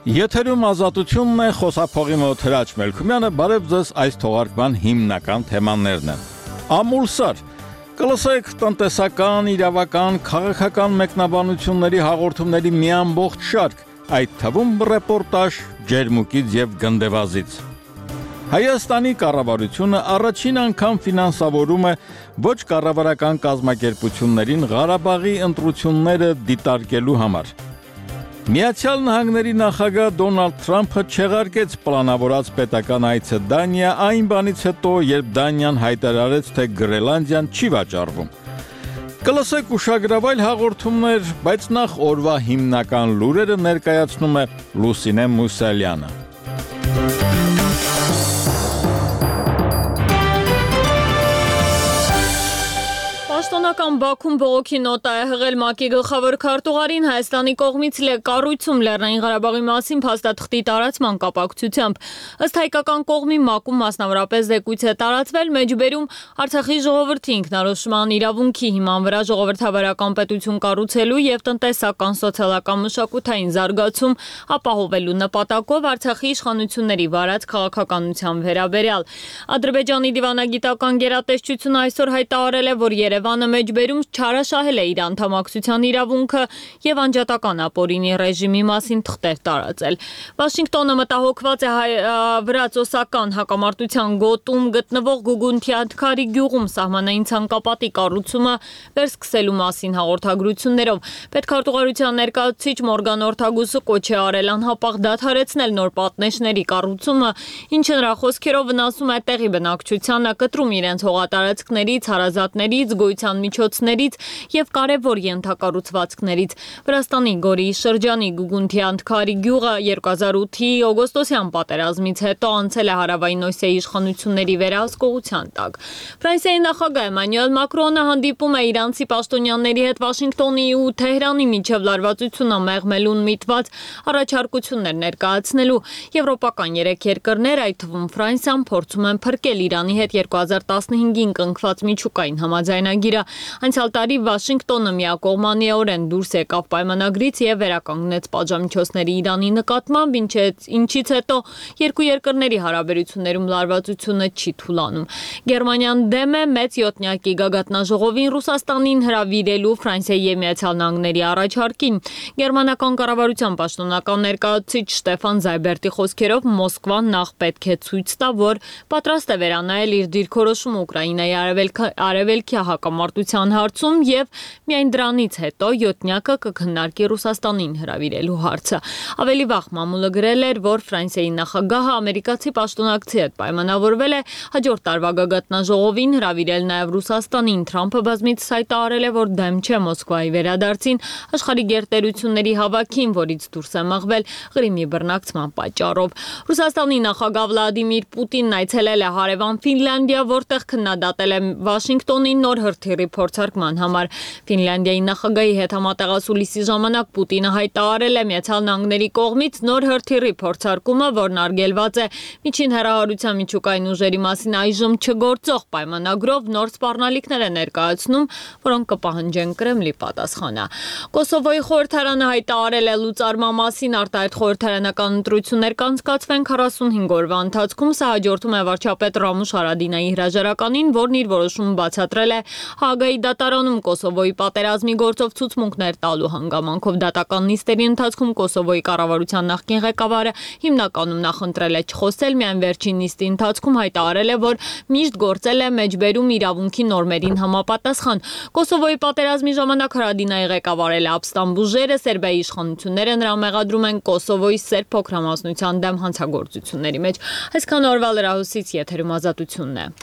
Եթերում ազատությունն է, խոսափողի մոտ Հրաչ Մելքումյանը, բարև ձեզ, այս թողարկման հիմնական թեմաներն են։ Ամուլսար, կլսեք տնտեսական, իրավական, քաղաքական մեկնաբանությունների հաղորդումների մի ամբողջ շարք, այդ թվում ռեպորտաժ ջերմուկից եւ գնդեվազից։ Հայաստանի կառավարությունը առաջին անգամ ֆինանսավորում է ոչ կառավարական կազմակերպություններին Ղարաբաղի ընտրությունները դիտարկելու համար։ Միացյալ Նահանգների նախագահ Դոնալդ Թրամփը չեղարկեց պլանավորած պետական այցը Դանիա այն բանից հետո, երբ Դանիան հայտարարեց, թե Գրենլանդիան չի վաճառվում։ Կլսեք ուշագրավայր հաղորդումներ, բայց նախ օրվա հիմնական լուրերը ներկայացնում է Լուսինե Մուսալյանը։ Պաշտոնական Բաքուն բողոքի նոտա է հղել ՄԱԿ-ի գլխավոր քարտուղարին Հայաստանի կողմից կառույցում Լեռնային Ղարաբաղի մասին փաստաթղթի տարածման կապակցությամբ։ Ըստ հայկական կողմի ՄԱԿ-ում մասնավորապես զեկույց է տարածվել մեջբերում Արցախի ժողովրդի ինքնորոշման իրավունքի հիման վրա ժողովրդավարական պետություն կառուցելու եւ տնտեսական, սոցիալական, մշակութային զարգացում ապահովելու նպատակով Արցախի իշխանությունների վարած քաղաքականության վերաբերյալ։ Ադրբեջանի դիվանագիտական գերատեսչությունը այսօր հայտարարել է, որ Երևանը մեջբերում չարաշահել է իր անդամակցության իրավունքը եւ անջատական ապօրինի ռեժիմի մասին թղթեր տարածել։ Վաշինգտոնը մտահոգված է վրացոսական հակամարտության գոտում գտնվող Գուգունթի Ադքարի գյուղում սահմանային ցանկապատի կառուցումը վերսկսելու մասին հաղորդագրություններով։ Պետքարտուղարության ներկայացուցիչ Մորգան Օրթագուսը կոչ է արել անհապաղ դադարեցնել նոր պատնեշների կառուցումը, ինչը նրա խոսքերով վնասում է տեղի բնակչությանը, կտրում իրենց հողատարածքներից, հարազատներից, գոյության միջոցներից եւ կարեւոր ենթակառուցվածքներից։ Վրաստանի Գորիի շրջանի Գուգունթի Անդքարի գյուղը 2008-ի օգոստոսյան պատերազմից հետո անցել է Հարավային Օսիայի իշխանությունների վերահսկողության տակ։ Ֆրանսիայի նախագահ Էմանուել Մակրոնը հանդիպում է իրանցի պաշտոնյաների հետ Վաշինգտոնի ու Թեհրանի միջև լարվածությունը մեղմելուն միտված առաջարկություններ ներկայացնելու։ Եվրոպական 3 երկրներ, այդ թվում Ֆրանսիան, փորձում են փրկել Իրանի հետ 2015-ին կնքված միջուկային համաձայնագիրը։ Անցյալ տարի Վաշինգտոնը միակողմանիորեն դուրս եկավ պայմանագրից եւ վերականգնեց պատժամիջոցների Իրանի նկատմամբ, ինչից հետո երկու երկրների հարաբերություններում լարվածությունը չի թուլանում։ Գերմանիան դեմ է մեծ յոթնյակի գագաթնաժողովին Ռուսաստանին հրավիրելու Ֆրանսիայի եւ Միացյալ Նահանգների առաջարկին։ Գերմանական կառավարության պաշտոնական ներկայացուցիչ Շտեֆան Զայբերտի խոսքերով Մոսկվան նախ պետք է ցույց տա, որ պատրաստ է վերանայել իր դիրքորոշումը Ուկրաինայի արևելքի հակամարտության հարցում եւ միայն դրանից հետո յոթնյակը կքննարկի Ռուսաստանին հրավիրելու հարցը։ Ավելի վաղ մամուլը գրել էր, որ Ֆրանսիայի նախագահը ամերիկացի պաշտոնակցի հետ պայմանավորվել է հաջորդ տարվա գագաթնաժողովին հրավիրել նաեւ Ռուսաստանին։ Թրամփը բազմիցս հայտարարել է, որ դեմ չէ Մոսկվայի վերադարձին աշխարհի գերտերությունների հավաքին, որից դուրս է մղվել Ղրիմի բռնակցման պատճառով։ Ռուսաստանի նախագահ Վլադիմիր Պուտինն այցելել է հարևան Ֆինլանդիա, որտեղ քննադատել է Վաշինգտոնի նոր հրթիռի փորձարկման համար։ Ֆինլանդիայի նախագահի հետ համատեղասուլիսի ժամանակ Պուտինը հայտարարել է Միացյալ Նահանգների կողմից նոր հրթիռի փորձարկումը, որն արգելված է միջին հեռահարության միջուկային ուժերի մասին այժմ չգործող պայմանագրով, նոր սպառնալիքներ է ներկայացնում, որոնք կպահանջեն Կրեմլի պատասխանը։ Կոսովոյի խորհրդարանը հայտարարել է լուծարման մասին արտահայտ խորհրդարանական ընտրություններ կանցկացվեն 45 օրվա ընթացքում։ Սա հաջորդում է վարչապետ Ռամուշ Հարադինայի հրաժարականին, որն իր որոշումը բացատրել է Հաագայի դատարանում Կոսովոյի պատերազմի գործով ցուցմունքներ տալու հանգամանքով։ Դատական նիստերի ընթացքում Կոսովոյի կառավարության նախկին ղեկավարը հիմնականում նախընտրել է չխոսել, միայն վերջին նիստի ընթացքում հայտարարել է, որ միշտ գործել է մեջբերում իրավունքի նորմերին համապատասխան։ Կոսովոյի պատերազմի ժամանակ Հարադինայի ղեկավարել է ապստամբ ուժերը, Սերբիայի իշխանությունները նրան մեղադրում են Կոսովոյի սերբ փոքրամասնության դեմ հանցագործությունների մեջ։ Այսքան օրվա լրահոսից եթերում ազատությունն է։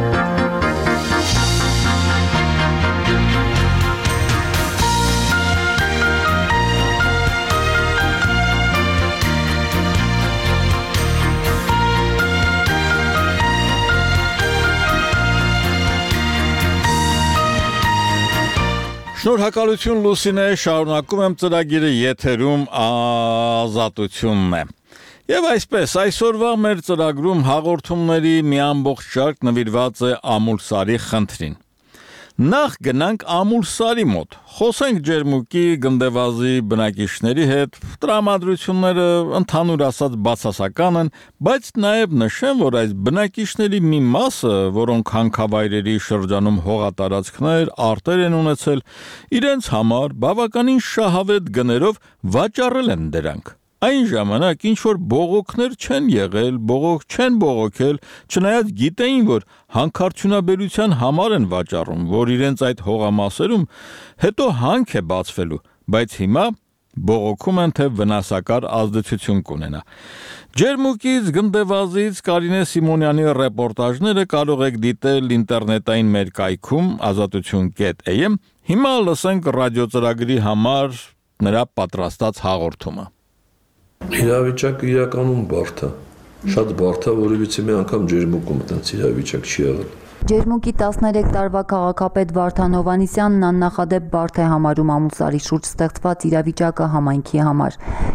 Շնորհակալություն Լուսինե, շարունակում եմ ծրագիրը, եթերում ազատությունն է։ Եվ այսպես, այսօրվա մեր ծրագրում հաղորդումների մի ամբողջ շարք նվիրված է Ամուլսարի խնդրին։ Նախ գնանք Ամուլսարի մոտ, խոսենք Ջերմուկի գնդեվազի բնակիչների հետ, տրամադրությունները ընդհանուր ասած բացասական են, բայց նաև նշեմ, որ այս բնակիչների մի մասը, որոնք հանքավայրերի շրջանում հողատարածքներ, արտեր են ունեցել, իրենց համար բավականին շահավետ գներով վաճառել են դրանք։ Այն ժամանակ ինչ-որ բողոքներ չեն եղել, բողոք չեն բողոքել, չնայած գիտեին, որ հանքարդյունաբերության համար են վաճառում, որ իրենց այդ հողամասերում հետո հանք է բացվելու, բայց հիմա բողոքում են, թե վնասակար ազդեցություն կունենա։ Ջերմուկից գնդեվազից Կարինե Սիմոնյանի ռեպորտաժները կարող եք դիտել ինտերնետային մեր կայքում azatutun.am։ Հիմա լսենք ռադիոծրագրի համար նրա պատրաստած հաղորդումը։ Իրավիճակը իրականում բարդ է, շատ բարդ է, որովհետեւ մի անգամ Ջերմուկում այդպես իրավիճակ չի եղել։ Ջերմուկի 13 տարվա քաղաքապետ Վարդան Հովհաննիսյանն աննախադեպ բարդ է համարում Ամուլսարի շուրջ ստեղծված իրավիճակը համայնքի համար։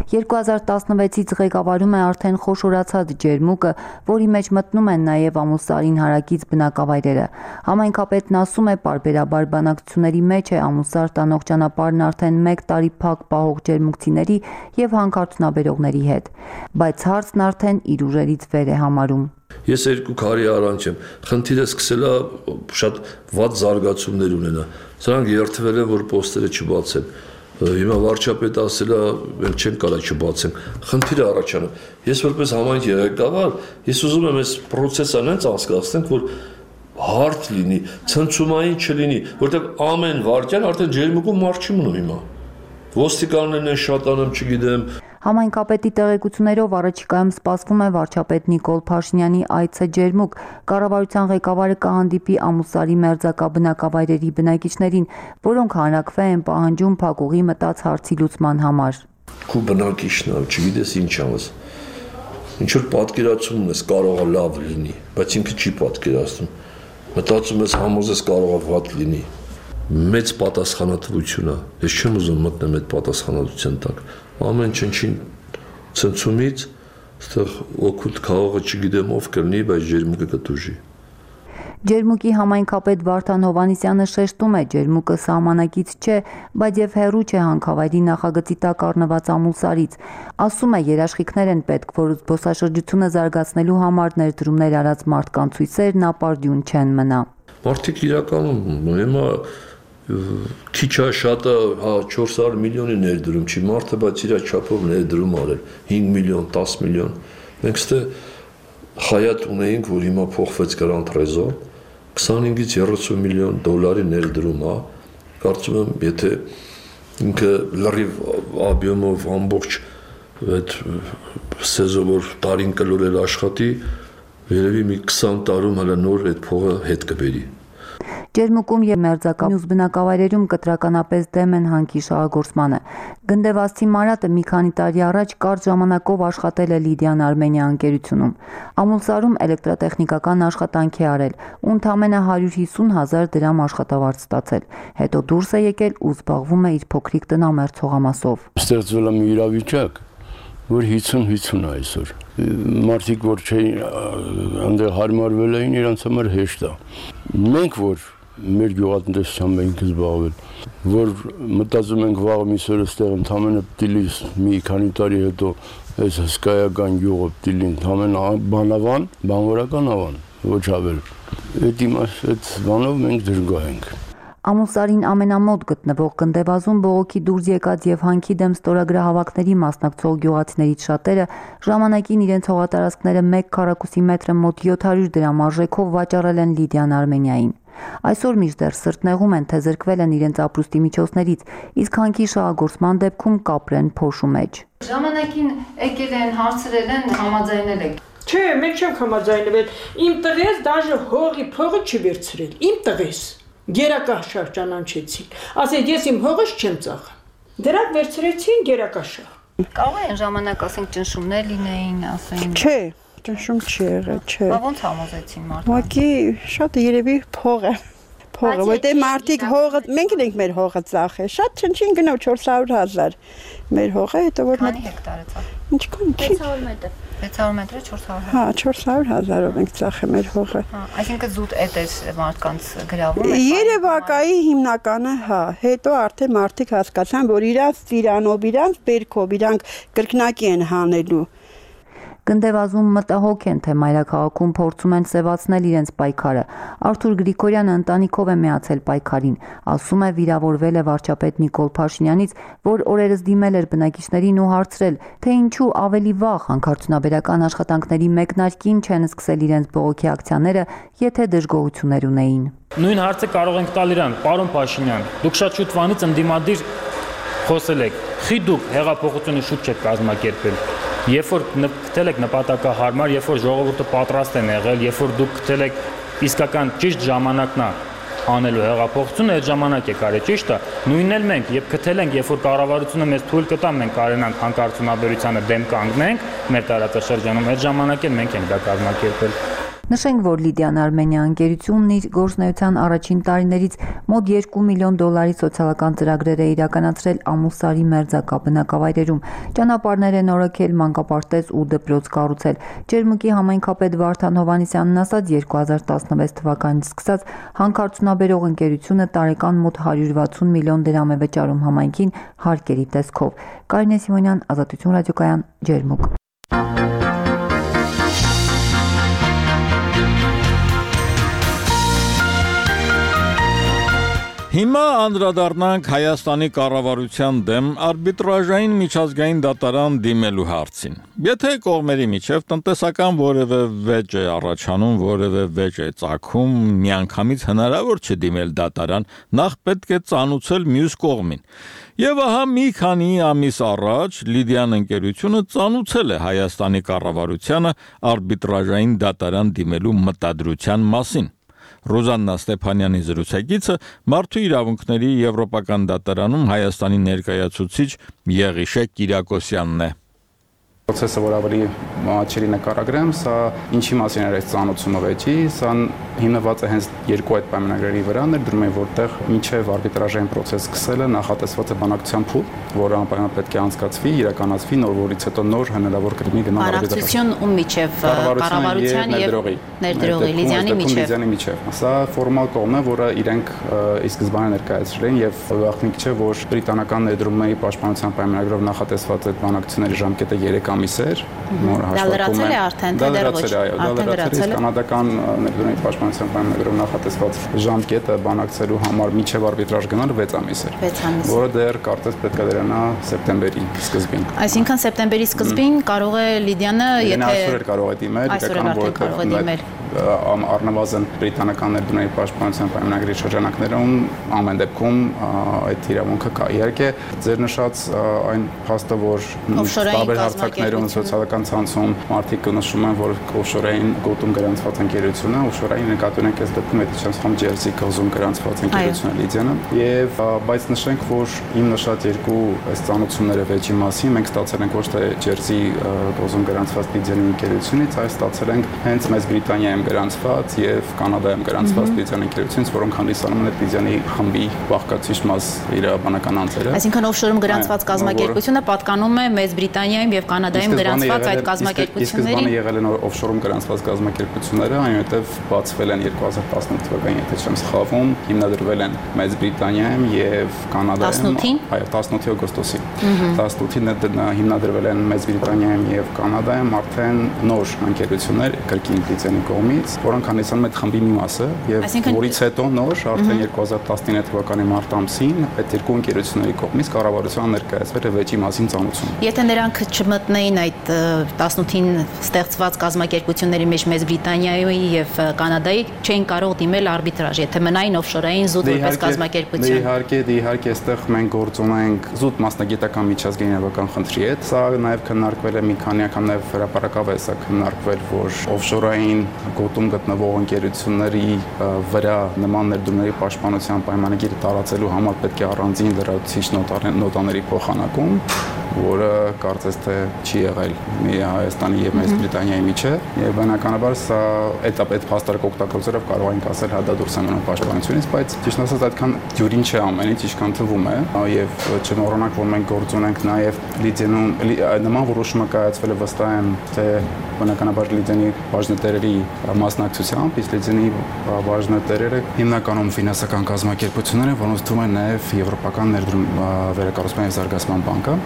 2016-ից ղեկավարում է արդեն խոշորացած Ջերմուկը, որի մեջ մտնում են նաև Ամուլսարին հարակից բնակավայրերը։ Համայնքապետն ասում է, պարբերաբար բանակցությունների մեջ է Ամուլսար տանող ճանապարհն արդեն 1 տարի փակ պահող ջերմուկցիների եւ հանքարդյունաբերողների հետ, բայց հարցն արդեն իր ուժերից վեր է համարում։ Ես 2 քարի արանջ եմ, խնդիրը սկսել է շատ վատ զարգացումներ ունենա։ Սրանք երթվել են, որ պոստերը չբացեն։ Հիմա վարչապետը ասել է, մենք չենք կարող չբացենք։ Խնդիրը առաջանում։ Ես որպես համայնքի ղեկավար, ես ուզում եմ այս process-ը այնց անցկացնենք, որ հարթ լինի, ցնցումային չլինի, որտեղ ամեն վարքյան արդեն Ջերմուկում մարդ չի մնում հիմա։ Ոստիկաններն են շատանում, չգիտեմ։ Համայնքապետի տեղեկություններով առաջիկայում սպասվում է վարչապետ Նիկոլ Փաշինյանի այցը Ջերմուկ։ Կառավարության ղեկավարը կհանդիպի Ամուլսարի մերձակա բնակավայրերի բնակիչներին, որոնք հանրաքվե են պահանջում փակուղի մտած հարցի լուծման համար։ Քու բնակիչն է, չգիտես ինչ անես։ Ինչ որ պատկերացում ունես, կարող է լավ լինի, բայց ինքը չի պատկերացնում։ Մտածում ես համոզես կարող է վատ լինի։ Մեծ պատասխանատվություն է։ Ես չեմ ուզում մտնեմ այդ պատասխանատվության տակ։ Ամեն ինչին ցնցումից, այստեղ օգուտ քաղաքը չգիտեմ ով կլինի, բայց Ջերմուկը կտուժի։ Ջերմուկի համայնքապետ Վարդան Հովհաննիսյանը շեշտում է, Ջերմուկը սահմանակից չէ, բայց եւ հեռու չէ հանքավայրի նախագծի տակ առնված Ամուլսարից։ Ասում է, երաշխիքներ են պետք, որ զբոսաշրջությունը զարգացնելու համար ներդրումներ արած մարդկանց ցույցերն ապարդյուն չեն մնա։ Մարդիկ իրականում հիմա քիչ է շատը 400 միլիոնի ներդրում չի մարդը, բայց իր չափով ներդրում արել 5 միլիոն, 10 միլիոն։ Մենք ստե հայատ ունեինք, որ հիմա փոխվեց Grand Trésor, 25-ից 30 միլիոն դոլարի ներդրում է։ Կարծում եմ, եթե ինքը լրիվ объемով ամբողջ այդ սեզոնով տարին կլորել աշխատի, երևի մի 20 տարում հələ նոր այդ փողը հետ կբերի։ Ջերմուկում եւ մերձակա մյուս բնակավայրերում կտրականապես դեմ են հանքի շահագործմանը։ Գնդեվազցի Մարատը մի քանի տարի առաջ կարճ ժամանակով աշխատել է Լիդիան Արմենիա ընկերությունում։ Ամուլսարում էլեկտրատեխնիկական աշխատանք է արել ու ընդամենը 150,000 դրամ աշխատավարձ ստացել։ Հետո դուրս է եկել ու զբաղվում է իր փոքրիկ տնամերձ հողամասով։ Ստեղծվել է մի իրավիճակ, որ 50-50 է այսօր։ Մարդիկ, որ չէին այնտեղ հարմարվել էին, իրանց համար հեշտ է։ Մենք, որ մեր գյուղատնտեսությամբ ենք զբաղվել, որ մտածում ենք վաղ միսօր այստեղ ընդամենը պիտի մի քանի տարի հետո այս հսկայական գյուղը պիտի ընդամենը բանավան, բանվորական ավան, ոչ ավել։ Այդ բանով մենք դժգոհ ենք։ Ամուլսարին ամենամոտ գտնվող գնդեվազում բողոքի դուրս եկած եւ հանքի դեմ ստորագրահավաքների մասնակցող գյուղացիներից շատերը ժամանակին իրենց հողատարածքները 1 քառակուսի մետրը մոտ 700 դրամ արժեքով վաճառել են Լիդիան Արմենիային։ Այսօր մինչդեռ սրտնեղում են, թե զրկվել են իրենց ապրուստի միջոցներից, իսկ հանքի շահագործման դեպքում կապրեն փոշու մեջ։ Ժամանակին եկել են, հարցրել են, համաձայնել եք։ Չէ, մենք չենք համաձայնվել։ Իմ տղես դաժե հողի փողը չի վերցրել։ Իմ տղես գերակաշար ճանաչեցին։ Ասել ես իմ հողս չեմ ծախում։ Դրանք վերցրեցին գերակաշար։ Կարող է այն ժամանակ ասենք ճնշումներ լինեին, ասեն։ Չէ, ճնշում չի եղել, չէ։ Բա ոնց համոզեցին մարդկանց։ Ուղղակի շատ երևի փողը, որտեղ մարդիկ հողը, մենք ենք մեր հողը ծախել։ Շատ չնչին գնով 400,000 մեր հողը, հետո որ Քանի հեկտար է ծախել։ Ինչքան 600 մետր։ 600 մետրը 400։ Հա, 400,000-ով ենք ծախել մեր հողը։ Այսինքն զուտ էդ է մարդկանց գրավում է։ Երևակայի հիմնականը, հա, հետո արդեն մարդիկ հասկացան, որ իրանց ծիրանով, իրանց բերքով, իրանք կրկնակի են հանելու։ Գնդեվազում մտահոգ են, թե մայրաքաղաքում փորձում են սևացնել իրենց պայքարը։ Արթուր Գրիգորյանը ընտանիքով է միացել պայքարին, ասում է վիրավորվել է վարչապետ Նիկոլ Փաշինյանից, որ օրերս դիմել էր բնակիչներին ու հարցրել, թե ինչու ավելի վաղ հանքարդյունաբերական աշխատանքների մեկնարկին չեն սկսել իրենց բողոքի ակցիաները, եթե դժգոհություններ ունեին։ Նույն հարցը կարող ենք տալ իրան, պարոն Փաշինյան, դուք շատ շուտվանից ընդդիմադիր խոսել եք, խի դուք հեղափոխությունը շուտ չեք կազմակերպել։ Երբ որ գտել եք նպատակահարմար, երբ որ ժողովուրդը պատրաստ են եղել, երբ որ դուք գտել եք իսկական ճիշտ ժամանակն է անելու հեղափոխությունը, այդ ժամանակ է կարելի, ճիշտ է։ Նույնն էլ մենք, երբ գտել ենք, երբ որ կառավարությունը մեզ թույլ կտա, մենք կարենանք հանքարդյունաբերությանը դեմ կանգնենք մեր տարածաշրջանում, այդ ժամանակ էլ մենք ենք դա կազմակերպել։ Նշենք, որ Լիդիան Արմենիա ընկերությունն իր գործունեության առաջին տարիներից մոտ $2 միլիոն սոցիալական ծրագրեր է իրականացրել Ամուլսարի մերձակա բնակավայրերում, ճանապարհներ են օրոքել, մանկապարտեզ ու դպրոց կառուցել։ Ջերմուկի համայնքապետ Վարդան Հովհաննիսյանն ասաց, 2016 թվականից սկսած հանքարդյունաբերող ընկերությունը տարեկան մոտ 160 միլիոն դրամ է վճարում համայնքին հարկերի տեսքով։ Կարինե Սիմոնյան, Ազատություն ռադիոկայան, Ջերմուկ։ Հիմա անդրադառնանք Հայաստանի կառավարության դեմ արբիտրաժային միջազգային դատարան դիմելու հարցին։ Եթե կողմերի միջև տնտեսական որևէ վեճ է առաջանում, որևէ վեճ է ծագում, միանգամից հնարավոր չէ դիմել դատարան, նախ պետք է ծանուցել մյուս կողմին։ Եվ ահա մի քանի ամիս առաջ Լիդիան ընկերությունը ծանուցել է Հայաստանի կառավարությանը արբիտրաժային դատարան դիմելու մտադրության մասին։ Ռոզաննա Ստեփանյանի զրուցակիցը Մարդու իրավունքների եվրոպական դատարանում Հայաստանի ներկայացուցիչ Եղիշե Կիրակոսյանն է։ Procese որ ավելի մատչելի նկարագրեմ, սա ինչի մասին էր այս ծանոթությունը վեճի, սա հիմնված է հենց երկու այդ պայմանագրերի վրա, ներդրում է որտեղ մինչև արբիտրաժային process սկսելը նախատեսված է բանակցության փուլ, որը անպայման պետք է անցկացվի, իրականացվի, նոր որից հետո նոր հնարավոր կլինի գնալ արբիտրաժ։ Ու միջև կառավարության եւ ներդրողի Լիդիանի միջև։ Սա ֆորմալ կողմն է, որը իրենք ի սկզբանե ներկայացրել են եւ վախնիկ չէ, որ բրիտանական ներդրումների պաշտպանության պայմանագրով նախատեսված այդ բանակցությունների ժամկետը 3 ամիս էր, որը հաշվարկում է։ Դա արդեն դեռ ոչ։ Դա լրացել է կանադական ներդրումների պաշտպանության պայմանագրով նախատեսված ժամկետը բանակցելու համար միջև արբիտրաժ գնալ 6 ամիս էր, որը դեռ կարծես պետք է դրանա սեպտեմբերի սկզբին։ Այսինքն սեպտեմբերի սկզբին կարող է Լիդիանը, եթե այսօր էլ կարող է դիմել, որովհետեւ առնվազն բրիտանական ներդրումների պաշտպանության պայմանագրի շրջանակներում ամեն դեպքում այդ իրավունքը կա։ Իհարկե, ձեր նշած այն փաստը, որ տարբեր հարթակներում սոցիալական ցանցում մարդիկ նշում են, որ օֆշորային գոտում գրանցված ընկերությունը, օֆշորային նկատի ունենք այս դեպքում Էդիչանսում Ջերսի կղզում գրանցված ընկերությունը Լիդիանը, եւ բայց նշենք, որ իմ նշած երկու այս ծանոթությունները վեճի մասին մենք ստացել ենք ոչ թե Ջերսի կղզում գրանցված Լիդիանի ընկերությունից, այլ ստացել ենք հենց մեծ Բրիտանիայում գրանցված եւ Կանադայում գրանցված Լիդիանի ընկերությունից, որոնք հանդիսանում են Լիդիանի խմբի բաղկացուցիչ մաս իրավաբանական անձերը։ Այսինքն օֆշորում գրանցված կազմակերպությունը պատկանում է Մեծ Բրիտանիայում եւ Կանադայում գրանցված այդ կազմակերպություններին։ Սկզբանե եղել են օֆշորում գրանցված կազմակերպությունները, այնուհետև բացվել են 2018 թվականին, եթե չեմ սխալվում, հիմնադրվել են Մեծ Բրիտանիայում եւ Կանադայում։ 18-ին։ Այո, 18 օգոստոսին։ 18-ին հիմնադրվել են Մեծ Բրիտանիայում եւ Կանադայում արդեն նոր ընկերություններ կրկին Լիդիանի կողմից, որոնք հանդիսանում են խմբի մի մասը եւ որից հետո նոր արդեն 2019 թվականի մարտ ամսին այդ երկու ընկերությունների կողմից կառավարության ներկայացվել է վեճի մասին ծանոթություն։ Եթե նրանք չմտնեին այդ 18-ին ստեղծված կազմակերպությունների մեջ Մեծ Բրիտանիայի եւ Կանադայի, չէին կարող դիմել արբիտրաժ, եթե մնային օֆշորային զուտ որպես կազմակերպություն։ Իհարկե, այստեղ մենք գործ ունենք զուտ մասնագիտական միջազգային իրավական խնդրի հետ։ Սա նաեւ քննարկվել է մի քանի անգամ, նաեւ հրապարակավ է քննարկվել, որ օֆշորային գոտում գտնվող ընկերությունների վրա նման ներդրումների պաշտպանության պայմանագիրը տարածելու համար պետք է առանձին լրացուցիչ նոտաների փոխանակում, որը կարծես թե չի եղել մի Հայաստանի եւ Մեծ Բրիտանիայի միջեւ, եւ բնականաբար սա այդ փաստարկը օգտագործելով կարող ենք ասել հա դա դուրս է մնում պաշտպանությունից, բայց ճիշտ ասած այդքան դյուրին չէ ամեն ինչ, ինչքան թվում է, եւ չմոռանանք, որ մենք գործ ունենք նաեւ Լիդենում նման որոշումը կայացվել է վստահ եմ, թե բնականաբար Լիդենի բաժնետերերի մասնակցությամբ, իսկ Լիդենի բաժնետերերը հիմնականում ֆինանսական կազմակերպություններ են, որոնց թվում է նաև Եվրոպական ներդրում վերակառուցման եւ զարգացման բանկը,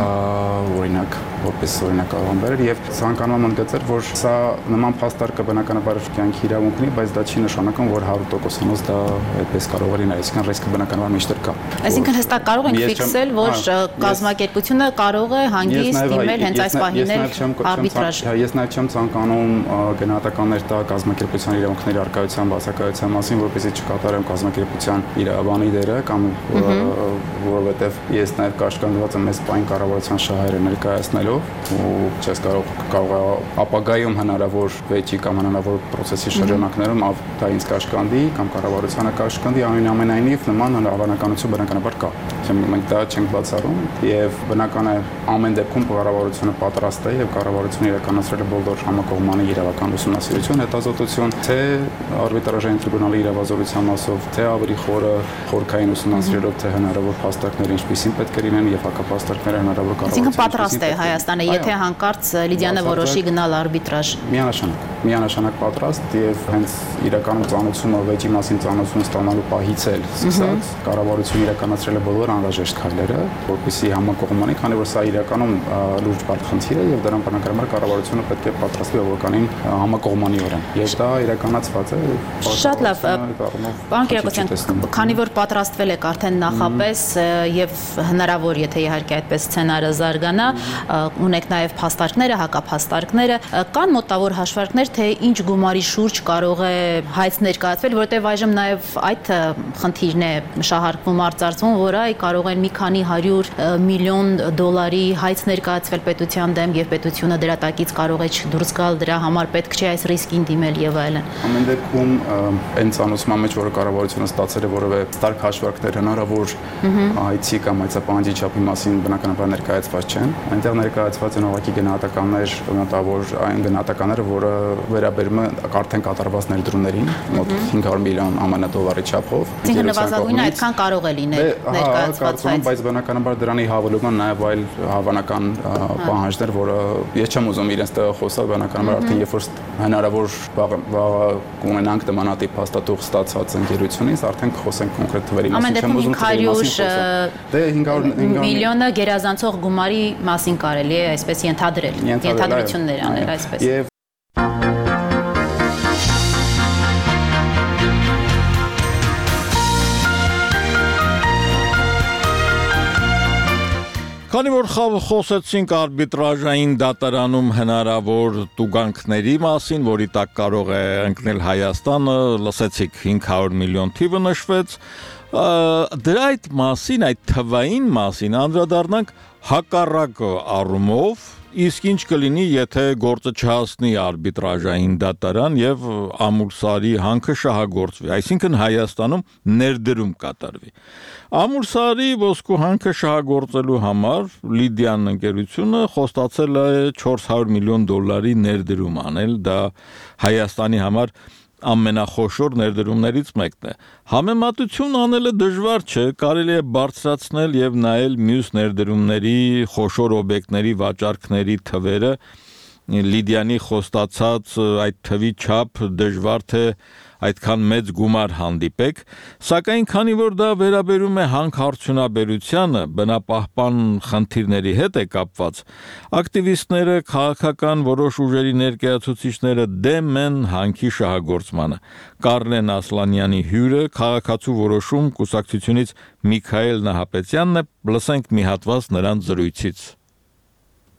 օրինակ, որպես օրինակ կարող եմ բերել, եւ ցանկանում եմ ընդգծել, որ սա նման փաստարկը բնականաբար կյանքի իրավունք ունի, բայց դա չի նշանակում, որ 100%-ից դա այդպես կարող է լինել, այսինքն ռիսկը բնականաբար միշտ կա։ Այսինքն հստակ կարող ենք ֆիքսել, որ կազմակերպությունը կարող է հանգիստ դիմել հենց այս պահին արբիտրաժ։ Ես նաև չեմ ցանկանում գնահատականներ տալ կազմակերպության իրավունքների առկայության բացակայության մասին, որպեսզի չկատարեմ կազմակերպության իրավաբանի դերը կամ որովհետև ես նաև կաշկանդված եմ այս պահին կառավարության շահերը ներկայացնելով ու չես կարող ապագայում հնարավոր վեճի կամ հնարավոր process-ի շրջանակներում դա ինձ կաշկանդի կամ կառավարությանը կաշկանդի, այնուամենայնիվ նման հավանականություն բնականաբար կա։ Մենք դա չենք բացառում եւ բնական է ամեն դեպքում կառավարությունը պատրաստ է եւ կառավարությունը իրականացրել է բոլոր համակողմանի իրավական ուսումնասիրություն, հետազոտություն, թե արբիտրաժային տրիբունալի իրավազորության մասով, թե ավելի խորքային ուսումնասիրելով, թե հնարավոր փաստարկները ինչպիսին պետք է լինեն եւ հակափաստարկները հնարավոր կառավարության։ Այսինքն պատրաստ է Հայաստանը, եթե հանկարծ Լիդիանը որոշի գնալ արբիտրաժ։ Միանշանակ պատրաստ եւ հենց իրականում ծանոթությունը վեճի մասին ծանոթություն ստանալու պահից էլ սկսած կառավարությունը իրականացրել է բոլոր անհրաժեշտ քայլերը, որպեսզի համակողմանի, քանի որ սա իրականում լուրջ բարդ խնդիր է եւ դրան բնականաբար կառավարությունը պետք է պատրաստվի բավականին համակողմանիորեն եւ դա իրականացված է։ Շատ լավ, պարոն Կիրակոսյան, քանի որ պատրաստվել եք արդեն նախապես եւ հնարավոր, եթե իհարկե այդպես սցենարը զարգանա, ունեք նաեւ փաստարկները, հակափաստարկները, կան մոտավոր հաշվարկներ, թե ինչ գումարի շուրջ կարող է հայց ներկայացվել, որովհետեւ այժմ նաեւ այդ խնդիրն է շահարկվում, արծարծվում, որ այ կարող են մի քանի 100 միլիոն դոլարի հայց ներկայացվել պետության դեմ եւ պետությունը դրա տակից կարող է չդուրս գալ, դրա համար պետք չէ այս ռիսկին դիմել եւ այլն։ Ամեն դեպքում այն ցանուցման մեջ, որը կառավարությունը ստացել է որևէ ստարկ հաշվարկներ հնարավոր այցի կամ այցապահանջի չափի մասին բնականաբար ներկայացված չեն։ Այնտեղ ներկայացված են ուղղակի գնահատականներ, մոտավոր այն գնահատականները, որը վերաբերում է արդեն կատարված ներդրումներին, մոտ 500 միլիոն ԱՄՆ դոլարի չափով։ Այսինքն նվազագույնը այդքան կարող է լինել ներկայացված հայց։ Բայց բնականաբար դրանի հավելում են նաև այլ հավանական պահանջներ, որը ես չեմ ուզում իրենց տեղը խոսալ, բնականաբար արդեն երբ որ հնարավոր կունենանք նմանատիպ հաստատող ստացած ընկերությունից, արդեն կխոսենք կոնկրետ թվերի մասին, չեմ ուզում թվերի մասին խոսել։ 500 միլիոնը գերազանցող գումարի մասին կարելի է այսպես ենթադրել, ենթադրություններ անել այսպես։ Քանի որ խոսեցինք արբիտրաժային դատարանում հնարավոր տուգանքների մասին, որի տակ կարող է ընկնել Հայաստանը, լսեցիք 500 միլիոն թիվը նշվեց, դրա այդ մասին, այդ թվային մասին անդրադառնանք հակառակ առումով, իսկ ինչ կլինի, եթե գործը չհասնի արբիտրաժային դատարան եւ Ամուլսարի հանքը շահագործվի, այսինքն Հայաստանում ներդրում կատարվի։ Ամուլսարի ոսկու հանքը շահագործելու համար Լիդիան ընկերությունը խոստացել է 400 միլիոն դոլարի ներդրում անել, դա Հայաստանի համար ամենախոշոր ներդրումներից մեկն է։ Համեմատություն անելը դժվար չէ, կարելի է բարձրացնել եւ նայել մյուս ներդրումների խոշոր օբյեկտների վաճառքների թվերը, Լիդիանի խոստացած այդ թվի չափ դժվար թե այդքան մեծ գումար հանդիպեք, սակայն քանի որ դա վերաբերում է հանքարդյունաբերությանը, բնապահպան խնդիրների հետ է կապված, ակտիվիստները, քաղաքական որոշ ուժերի ներկայացուցիչները դեմ են հանքի շահագործմանը։ Կարլեն Ասլանյանի հյուրը քաղաքացու որոշում կուսակցությունից Միքայել Նահապետյանն է, լսենք մի հատված նրանց զրույցից։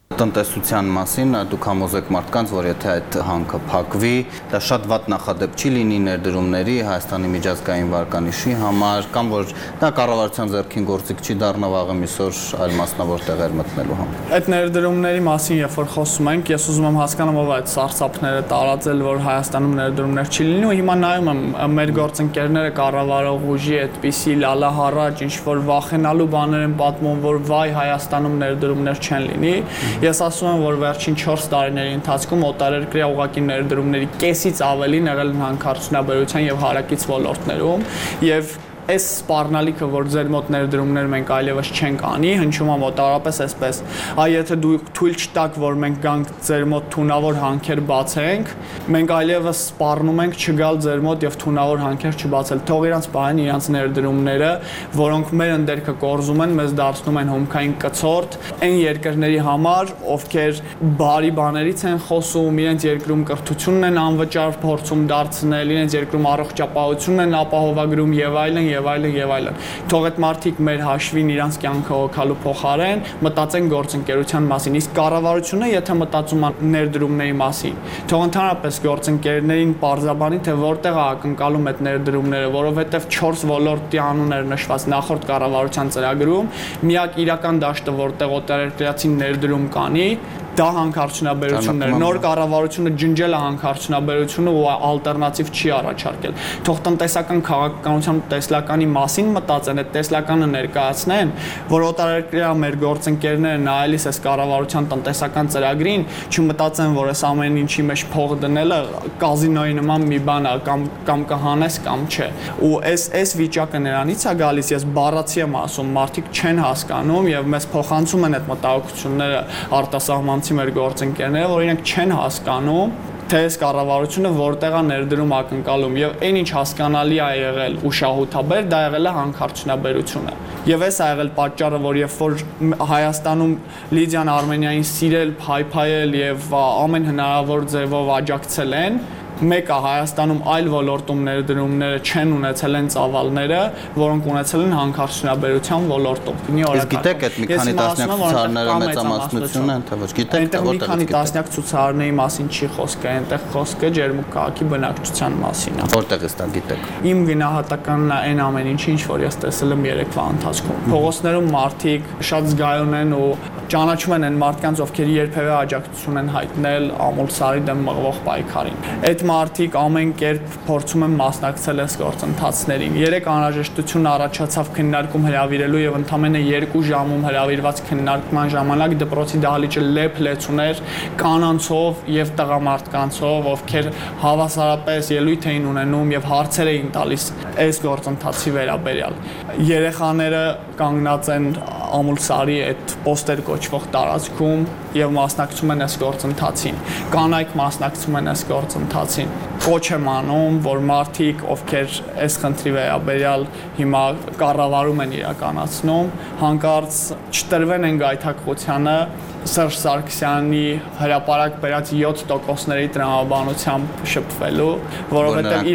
Տնտեսության մասին դուք համոզեք մարդկանց, որ եթե այդ հանքը փակվի, դա շատ վատ նախադեպ չի լինի ներդրումների Հայաստանի միջազգային վարկանիշի համար, կամ որ դա կառավարության ձեռքին գործիք չի դառնա վաղը միսօր այլ մասնավոր տեղեր մտնելու համար։ Այդ ներդրումների մասին երբ որ խոսում ենք, ես ուզում եմ հասկանամ ով այդ սարսափները տարածել, որ Հայաստանում ներդրումներ չի լինի, ու հիմա նայում եմ մեր գործընկերները կառավարող ուժի այդպիսի լալահառաջ ինչ որ վախենալու բաներ են պատմում, որ վայ Հայաստանում ներդրումներ չեն լինի։ Ես ասում եմ, որ վերջին 4 տարիների ընթացքում օտարերկրյա ուղղակի ներդրումների կեսից ավելին եղել են հանքարդյունաբերության եւ հարակից ոլորտներում, եւ այս սպառնալիքը, որ ձեր մոտ ներդրումներ մենք այլևս չենք անի, հնչում է մոտավորապես այսպես. այ եթե դուք թույլ չտաք, որ մենք գանք ձեր մոտ թունավոր հանքեր բացենք, մենք այլևս սպառնում ենք չգալ ձեր մոտ եւ թունավոր հանքեր չբացել։ Թող իրանց բան իրանց ներդրումները, որոնք մեր ընդերքը կորզում են, մեզ դարձնում են հումքային կցորդ, այն երկրների համար, ովքեր բարի բաներից են խոսում, իրենց երկրում կրթությունն են անվճար փորձում դարձնել, իրենց երկրում առողջապահությունն են ապահովագրում եւ այլն։ Թող այդ մարդիկ մեր հաշվին իրանց կյանքը հոգալու փոխարեն մտածեն գործընկերության մասին։ Իսկ կառավարությունը, եթե մտածում է ներդրումների մասին, թող ընդհանրապես գործընկերներին պարզաբանի, թե որտեղ է ակնկալում այդ ներդրումները, որովհետև 4 ոլորտի անուն էր նշված նախորդ կառավարության ծրագրում, միակ իրական դաշտը, որտեղ օտարերկրացին ներդրում կանի, դա հանքարդյունաբերությունն էր։ Նոր կառավարությունը ջնջել է հանքարդյունաբերությունը ու ալտերնատիվ չի առաջարկել։ Թող տնտեսական քաղաքականության տեսլականի մասին մտածեն, այդ տեսլականը ներկայացնեն, որ օտարերկրյա մեր գործընկերները նայելիս այս կառավարության տնտեսական ծրագրին, չմտածեն, որ այս ամեն ինչի մեջ փող դնելը կազինոյի նման մի բան է, կամ կհանես կամ չէ։ Ու այս վիճակը նրանից է գալիս, ես բառացի եմ ասում, մարդիկ չեն հասկանում եւ մեզ փոխանցում են այդ մտահոգությունները արտասահմանցի մեր գործընկերները, որ իրենք չեն հասկանում, թե այս կառավարությունը որտեղ է ներդրում ակնկալում եւ այն ինչ հասկանալի է եղել ու շահութաբեր, դա եղել է հանքարդյունաբերությունը։ Եվ այս է եղել պատճառը, որ երբ որ Հայաստանում Լիդիան Արմենիային սիրել, փայփայել եւ ամեն հնարավոր ձևով աջակցել են, մեկը Հայաստանում այլ ոլորտում ներդրումները չեն ունեցել են ծավալները, որոնք ունեցել են հանքարդյունաբերության ոլորտում։ Իսկ գիտեք այդ մի քանի տասնյակ ցուցարները մեծամասնություն են, թե ոչ, գիտեք թե որտեղ։ Այնտեղ մի քանի տասնյակ ցուցարների մասին չի խոսքը, այնտեղ խոսքը ջերմուկ քաղաքի բնակչության մասին է։ Որտեղ է դա, գիտեք։ Իմ գնահատականն է այն ամեն ինչը, ինչ որ ես տեսել եմ երեկվա ընթացքում։ Փողոցներում մարդիկ շատ զգայուն են ու ճանաչում են այն մարդկանց, ովքեր երբևէ աջակցություն են հայտնել Ամուլսարի դեմ մղվող պայքարին։ Այդ մարդիկ ամեն կերպ փորձում են մասնակցել այս գործընթացներին։ Երեք անհրաժեշտություն առաջացավ քննարկում հրավիրելու եւ ընդամենը 2 ժամում հրավիրված քննարկման ժամանակ դպրոցի դահլիճը լեփ-լեցուն էր կանանցով եւ տղամարդկանցով, ովքեր հավասարապես ելույթ էին ունենում եւ հարցեր էին տալիս այս գործընթացի վերաբերյալ։ Երեխաները կանգնած են Ամուլսարի այդ պոստեր կոչվող տարածքում եւ մասնակցում են այս գործընթացին։ Կանայք մասնակցում են այս գործընթացին։ Կոչ եմ անում, որ մարդիկ, ովքեր այս խնդրի վերաբերյալ հիմա կառավարում են իրականացնում, հանկարծ չտրվեն են գայթակղությանը Սերժ Սարգսյանի հրապարակ բերած 7%-ների տրամաբանությամբ շփվելու, որովհետև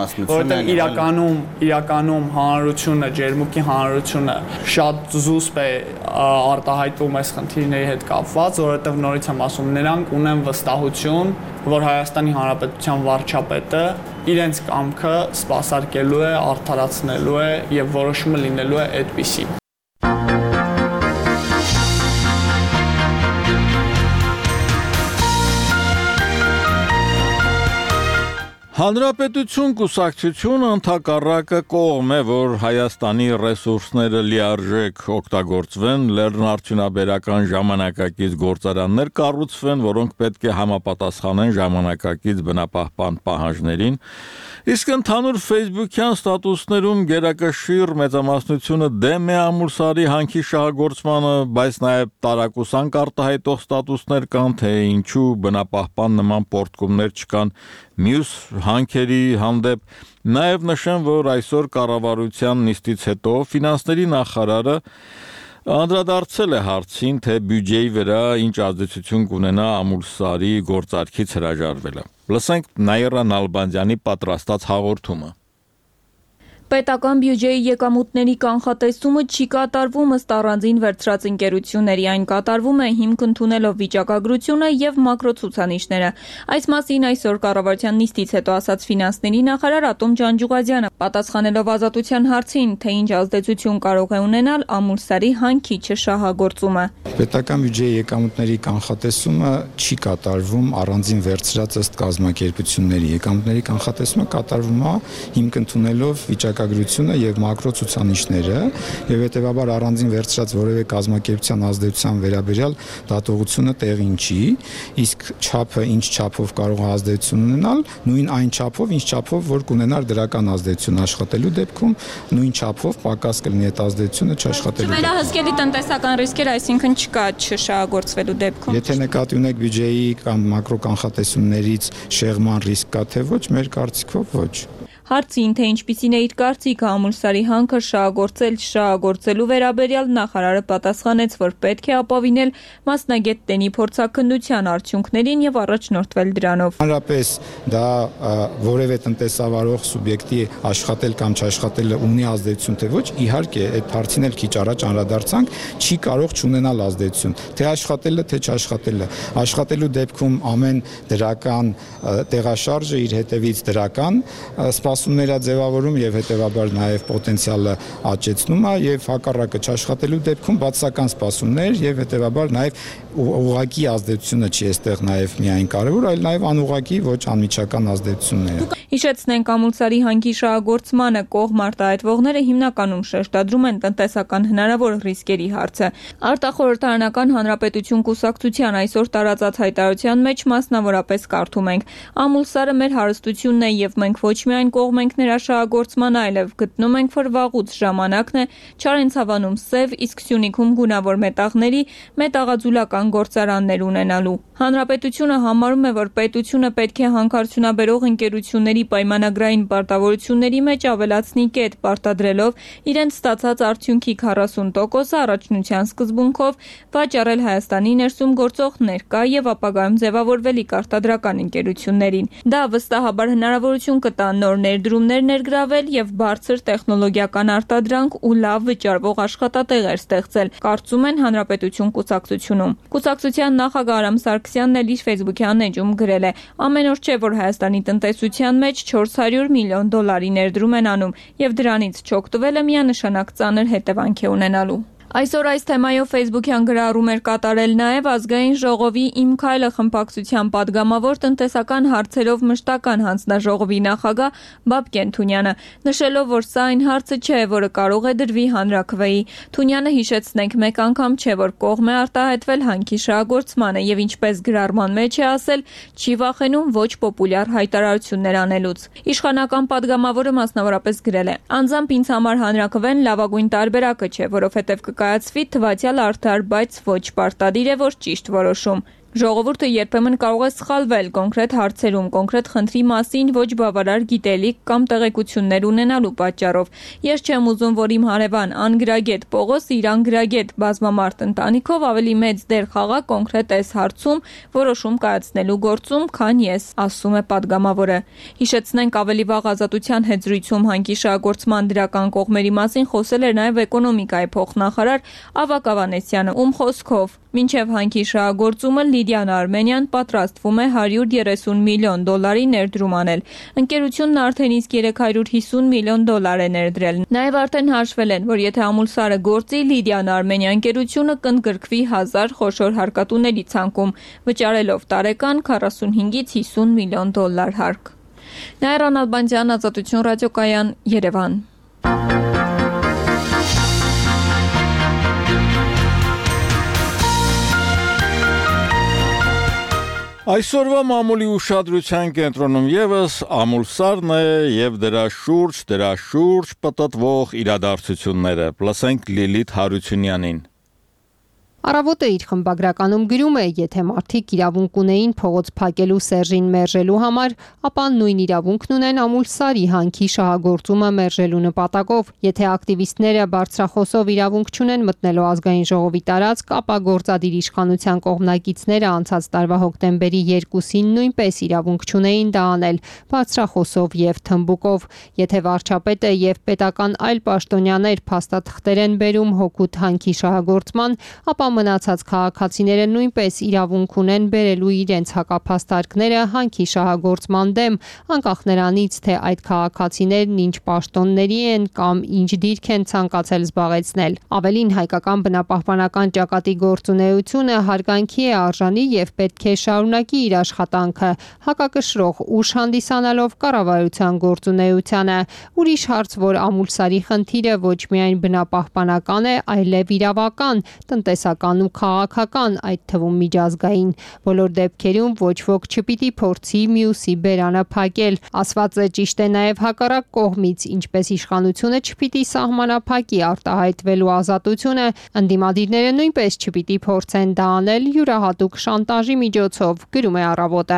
իրականում հանրությունը, ջերմուկի հանրությունը շատ զուսպ է արտահայտվում այս խնդիրների հետ կապված, որովհետև նորից եմ ասում, նրանք ունեն վստահություն, որ Հայաստանի Հանրապետության վարչապետը իրենց կամքը սպասարկելու է, արդարացնելու է եւ որոշումը լինելու է այդպիսի։ Հանրապետություն կուսակցությունը ընդհակառակը կողմ է, որ Հայաստանի ռեսուրսները լիարժեք օգտագործվեն, լեռնարդյունաբերական ժամանակակից գործարաններ կառուցվեն, որոնք պետք է համապատասխանեն ժամանակակից բնապահպան պահանջներին, իսկ ընդհանուր Facebook-յան ստատուսներում գերակշիռ մեծամասնությունը դեմ է Ամուլսարի հանքի շահագործմանը, բայց նաև տարակուսանք արտահայտող ստատուսներ կան, թե ինչու բնապահպան նման պորտկումներ չկան մյուս հանքերի հանդեպ։ Նաև նշեմ, որ այսօր կառավարության նիստից հետո ֆինանսների նախարարը անդրադարձել է հարցին, թե բյուջեի վրա ինչ ազդեցություն կունենա Ամուլսարի գործարքից հրաժարվելը։ Լսենք Նաիրա Նալբանդյանի պատրաստած հաղորդումը։ Պետական բյուջեի եկամուտների կանխատեսումը չի կատարվում ըստ առանձին վերցրած ընկերությունների, այն կատարվում է հիմք ընդունելով վիճակագրությունը եւ մակրոցուցանիշները։ Այս մասին այսօր կառավարության նիստից հետո ասաց ֆինանսների նախարար Ատոմ Ջանջուղազյանը, պատասխանելով Ազատության հարցին, թե ինչ ազդեցություն կարող է ունենալ Ամուլսարի հանքիչը շահագործումը։ Պետական բյուջեի եկամուտների կանխատեսումը չի կատարվում առանձին վերցրած ըստ կազմակերպությունների։ Եկամուտների կանխատեսումը կատարվում է հիմք ընդունելով վիճակագրությունը եւ մակրոցուցանիշները եւ հետեւաբար առանձին վերցրած որևէ կազմակերպության ազդեցության վերաբերյալ դատողությունը տեղին չի, իսկ չափը ինչ չափով կարող է ազդեցություն ունենալ, նույն այն չափով, ինչ չափով որ կունենար դրական ազդեցություն աշխատելու դեպքում, նույն չափով պակաս կլինի այդ ազդեցությունը չաշխատելու դեպքում։ Վերահսկելի տնտեսական ռիսկեր, այսինքն չկա չշահագործվելու դեպքում։ Եթե նկատի ունեք բյուջեի կամ մակրոկանխատեսումներից շեղման ռիսկ կա թե ոչ, մեր կարծիքով ոչ։ Հարցին, թե ինչպիսին է իր կարծիքը Ամուլսարի հանքը շահագործելու վերաբերյալ նախարարը պատասխանեց, որ պետք է ապավինել մասնագետ տենի փորձաքննության արդյունքներին եւ առաջնորդվել դրանով։ Հանրապես դա որևէ տնտեսավարող սուբյեկտի աշխատել կամ չաշխատելը ունի ազդեցություն թե ոչ, իհարկե այդ հարցին էլ քիչ առաջ անդրադարձանք, չի կարող չունենալ ազդեցություն, թե աշխատելը, թե չաշխատելը։ Աշխատելու դեպքում ամեն դրական տեղաշարժը իր հետևից դրական սպասումները ձևավորում եւ հետեւաբար նաեւ պոտենցիալը աճեցնում է եւ հակառակը չաշխատելու դեպքում բացասական սպասումներ եւ հետեւաբար նաեւ ուղղակի ազդեցությունը չի այստեղ նաեւ միայն կարեւոր, այլ նաեւ անուղղակի ոչ անմիջական ազդեցությունները։ Հիշեցնենք Ամուլսարի հանքի շահագործմանը կողմ արտահայտվողները հիմնականում շեշտադրում են տնտեսական հնարավոր ռիսկերի հարցը։ Արտախորհրդարանական հանրապետություն կուսակցության այսօր տարածած հայտարարության մեջ մասնավորապես կարդում ենք. Ամուլսարը մեր հարստությունն է եւ մենք ոչ միայն կողմ ենք նրա շահագործման, այլև գտնում ենք, որ վաղուց ժամանակն է Չարենցավանում սև, իսկ Սյունիքում գունավոր մետաղների մետաղաձուլական գործարաններ ունենալու։ Հանրապետությունը համարում է, որ պետությունը պետք է հանքարդյունաբերող ընկերությունների պայմանագրային պարտավորությունների մեջ ավելացնի կետ, պարտադրելով իրենց ստացած արդյունքի 40%-ը առաջնության սկզբունքով վաճառել Հայաստանի ներսում գործող ներկա եւ ապագայում ձևավորվելիք արտադրական ընկերություններին։ Դա վստահաբար հնարավորություն կտա նոր ներդրումներ ներգրավել եւ բարձր տեխնոլոգիական արտադրանք ու լավ վճարվող աշխատատեղեր ստեղծել, կարծում են Հանրապետություն կուսակցությունում։ Կուսակցության նախագահ Արամ Սարգսյանն էլ իր Facebook-յան էջում գրել է. ամեն օր չէ, որ Հայաստանի տնտեսության մեջ 400 միլիոն դոլարի ներդրում են անում եւ դրանից չօգտվելը միանշանակ ծանր հետևանք է ունենալու։ Այսօր այս թեմայով Facebook-յան գրառում էր կատարել նաև ազգային ժողովի Իմ քայլը խմբակցության падգամավոր տնտեսական հարցերով մշտական հանձնաժողովի նախագահ Բաբկեն Թունյանը, նշելով, որ սա այն հարցը չէ, որը կարող է դրվի հանրաքվեի։ Թունյանը հիշեցնենք մեկ անգամ չէ, որ կողմ է արտահայտվել հանքի շահագործմանը եւ ինչպես գրառման մեջ է ասել, չի վախենում ոչ պոպուլյար հայտարարություններ անելուց։ Իշխանական падգամավորը մասնավորապես գրել է. անձամբ ինձ համար հանրաքվեն լավագույն տարբերակը չէ, որովհետեւ կայացվի թվացյալ արդար, բայց ոչ պարտադիր է, որ ճիշտ որոշում։ Ժողովուրդը երբեմն կարող է սխալվել կոնկրետ հարցերում, կոնկրետ խնդրի մասին ոչ բավարար գիտելիք կամ տեղեկություններ ունենալու պատճառով։ Ես չեմ ուզում, որ իմ հարևան անգրագետ Պողոս իր անգրագետ բազմամարդ ընտանիքով ավելի մեծ դեր խաղա կոնկրետ այս հարցում որոշում կայացնելու գործում, քան ես, ասում է падգամավորը։ Հիշեցնենք ավելի վաղ Ազատության հետ զրույցում հանքի շահագործման դրական կողմերի մասին խոսել էր նաև էկոնոմիկայի փոխնախարար Ավագ Ավանեսյանը, ում խոսքով մինչև հանքի շահագործումը Լիդիան Արմենյան պատրաստվում է 130 միլիոն դոլարի ներդրում անել։ Ընկերությունն արդեն իսկ 350 միլիոն դոլար է ներդրել։ Նաև արդեն հաշվել են, որ եթե Ամուլսարը գործի, Լիդիան Արմենյան ընկերությունը կընդգրկվի 1000 խոշոր հարկատուների ցանկում, վճարելով տարեկան 45-ից 50 միլիոն դոլար հարկ։ Նաիրա Նալբանդյան, Ազատություն ռադիոկայան, Երևան։ Այսօրվա մամուլի ուշադրության կենտրոնում եւս Ամուլսարն է եւ դրա շուրջ պատտվող իրադարձությունները։ Լսենք Լիլիթ Հարությունյանին։ Առավոտը իր խմբագրականում գրում է, եթե մարդիկ իրավունք ունեին փողոց փակելու Սերժին մերժելու համար, ապա նույն իրավունքն ունեն Ամուլսարի հանքի շահագործումը մերժելու նպատակով։ Եթե ակտիվիստները բարձրախոսով իրավունք չունեն մտնելու ազգային ժողովի տարածք, ապա գործադիր իշխանության կողմնակիցները անցած տարվա հոկտեմբերի 2-ին նույնպես իրավունք չունեին դա անել, բարձրախոսով եւ թմբուկով։ Եթե վարչապետը եւ պետական այլ պաշտոնյաներ փաստաթղթեր են բերում հօգուտ հանքի շահագործման, ապա մնացած քաղաքացիները նույնպես իրավունք ունեն բերելու իրենց հակափաստարկները հանքի շահագործման դեմ, անկախ նրանից, թե այդ քաղաքացիներն ինչ պաշտոնների են կամ ինչ դիրք են ցանկացել զբաղեցնել։ Ավելին, հայկական բնապահպանական ճակատի գործունեությունը հարգանքի է արժանի եւ պետք է շարունակի իր աշխատանքը, հակակշռող ուժ հանդիսանալով կառավարության գործունեությանը։ Ուրիշ հարց, որ Ամուլսարի խնդիրը ոչ միայն բնապահպանական է, այլև իրավական, տնտեսական ու քաղաքական, այդ թվում միջազգային։ Բոլոր դեպքերում ոչ ոք չպիտի փորձի մյուսի բերանը փակել։ Ասվածը ճիշտ է նաև հակառակ կողմից, ինչպես իշխանությունը չպիտի սահմանափակի արտահայտվելու ազատությունը, ընդդիմադիրները նույնպես չպիտի փորձեն դա անել յուրահատուկ շանտաժի միջոցով, գրում է Առավոտը։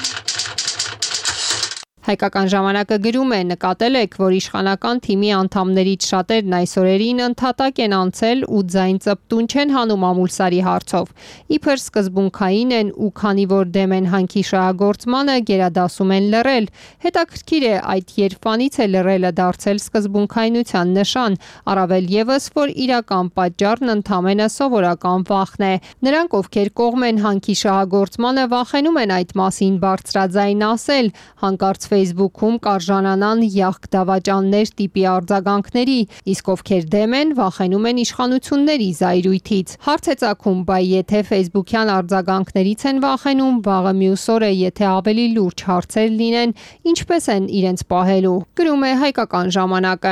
Հայկական ժամանակը գրում է, նկատել եք, որ իշխանական թիմի անդամներից շատերն այս օրերին ընդհատակ են անցել ու ձայն ծպտուն չեն հանում Ամուլսարի հարցով։ Իբր սկզբունքային են ու քանի որ դեմ են հանքի շահագործմանը, գերադասում են լռել։ Հետաքրքիր է, այդ երբանից է լռելը դարձել սկզբունքայնության նշան, առավել եւս, որ իրական պատճառն ընդամենը սովորական վախն է։ Նրանք, ովքեր կողմ են հանքի շահագործմանը, վախենում են այդ մասին բարձրաձայն ասել, հանկարծ Facebook-ում կարժանանան յախք դավաճաններ տիպի արձագանքների, իսկ ովքեր դեմ են, վախենում են իշխանությունների զայրույթից։ Հարց է ծագում, բայ եթե Facebook-յան արձագանքներից են վախենում, վաղը մյուս օրը եթե ավելի լուրջ հարցեր լինեն, ինչպես են իրենց պահելու, գրում է Հայկական ժամանակը։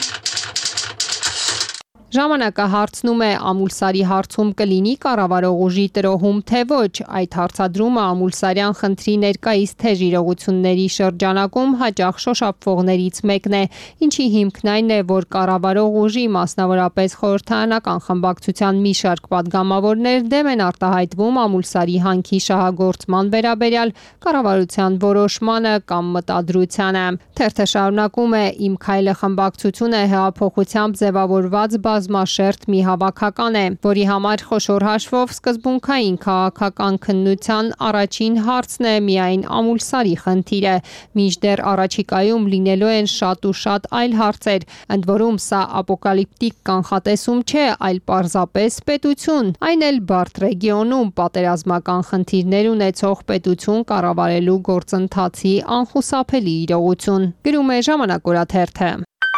Ժամանակը հարցնում է Ամուլսարի հարցում կլինի կառավարող ուժի տրոհում թե ոչ, այդ հարցադրումը Ամուլսարյան խնդրի ներկայիս թեժ իրողությունների շրջանակում հաճախ շոշափվողներից մեկն է, ինչի հիմքն այն է, որ կառավարող ուժի, մասնավորապես խորհրդարանական խմբակցության մի շարք падգամավորներ դեմ են արտահայտվում Ամուլսարի հանքի շահագործման վերաբերյալ կառավարության որոշմանը կամ մտադրությանը։ Թերթը շարունակում է, Իմ քայլը խմբակցությունը հեղափոխությամբ ձևավորված բազմաշերտ մի հավաքական է, որի համար խոշոր հաշվով սկզբունքային քաղաքական քննության առաջին հարցն է միայն Ամուլսարի խնդիրը, մինչդեռ առաջիկայում լինելու են շատ ու շատ այլ հարցեր, ընդ որում սա ապոկալիպտիկ կանխատեսում չէ, այլ պարզապես պետություն, այն էլ բարդ ռեգիոնում պատերազմական խնդիրներ ունեցող պետություն կառավարելու գործընթացի անխուսափելի իրողություն, գրում է Ժամանակ օրաթերթը։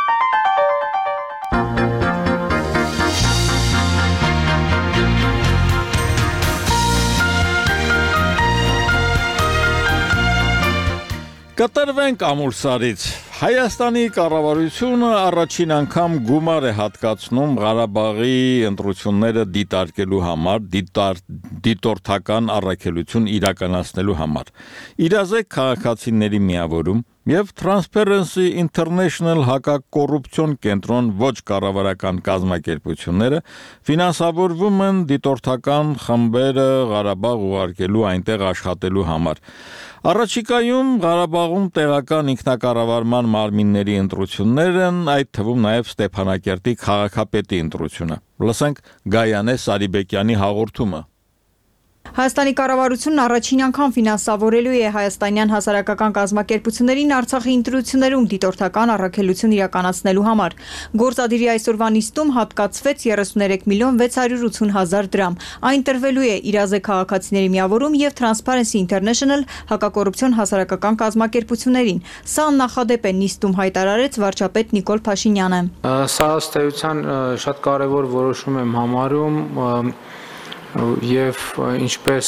Կտրվենք Ամուլսարից։ Հայաստանի կառավարությունը առաջին անգամ գումար է հատկացնում Ղարաբաղի ընտրությունները դիտարկելու համար, դիտորդական առաքելություն իրականացնելու համար։ Իրազեկ քաղաքացիների միավորում եւ Transparency International հակակոռուպցիոն կենտրոն ոչ կառավարական կազմակերպությունները ֆինանսավորվում են դիտորդական խմբերը Ղարաբաղ ուղարկելու այնտեղ աշխատելու համար։ Առաջիկայում Ղարաբաղում տեղական ինքնակառավարման մարմինների ընտրություններն, այդ թվում նաև Ստեփանակերտի քաղաքապետի ընտրությունը։ Լսենք Գայանե Սարիբեկյանի հաղորդումը։ Հայաստանի կառավարությունն առաջին անգամ ֆինանսավորելու է հայաստանյան հասարակական կազմակերպություններին Արցախի ընտրություններում դիտորդական առաքելություն իրականացնելու համար։ Գործադիրի այսօրվա նիստում հատկացվեց 33 միլիոն 680 հազար դրամ։ Այն տրվելու է իրազեկ քաղաքացիների միավորում եւ Transparency International հակակոռուպցիոն հասարակական կազմակերպություններին։ Սա նախադեպ է նիստում հայտարարեց վարչապետ Նիկոլ Փաշինյանը։ Սա ըստ էության շատ կարևոր որոշում եմ համարում եւ ինչպես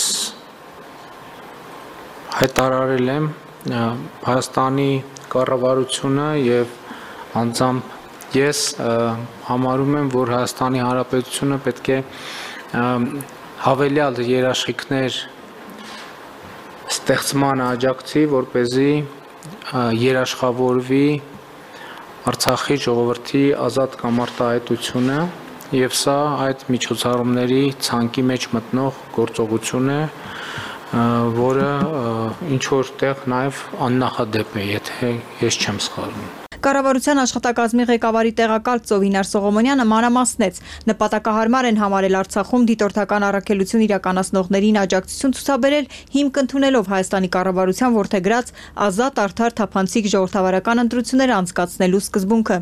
հայտարարել եմ Հայաստանի կառավարությունը եւ անձամբ ես համարում եմ, որ Հայաստանի Հանրապետությունը պետք է հավելյալ երաշխիքներ ստեղծման աջակցի, որպեսզի երաշխավորվի Արցախի ժողովրդի ազատ կամ արտահայտությունը եւ սա այդ միջոցառումների ցանկի մեջ մտնող գործողություն է, որը ինչ որտեղ նաեւ աննախադեպ է, եթե ես չեմ սխալվում։ Կառավարության աշխատակազմի ղեկավարի տեղակալ Ծովինար Սողոմոնյանը մանրամասնեց, նպատակահարմար են համարել Արցախում դիտորդական առաքելություն իրականացնողներին աջակցություն ցուցաբերել, հիմք ընդունելով Հայաստանի կառավարության որդեգրած ազատ, արդար, թափանցիկ ժողովրդավարական ընտրություններ անցկացնելու սկզբունքը։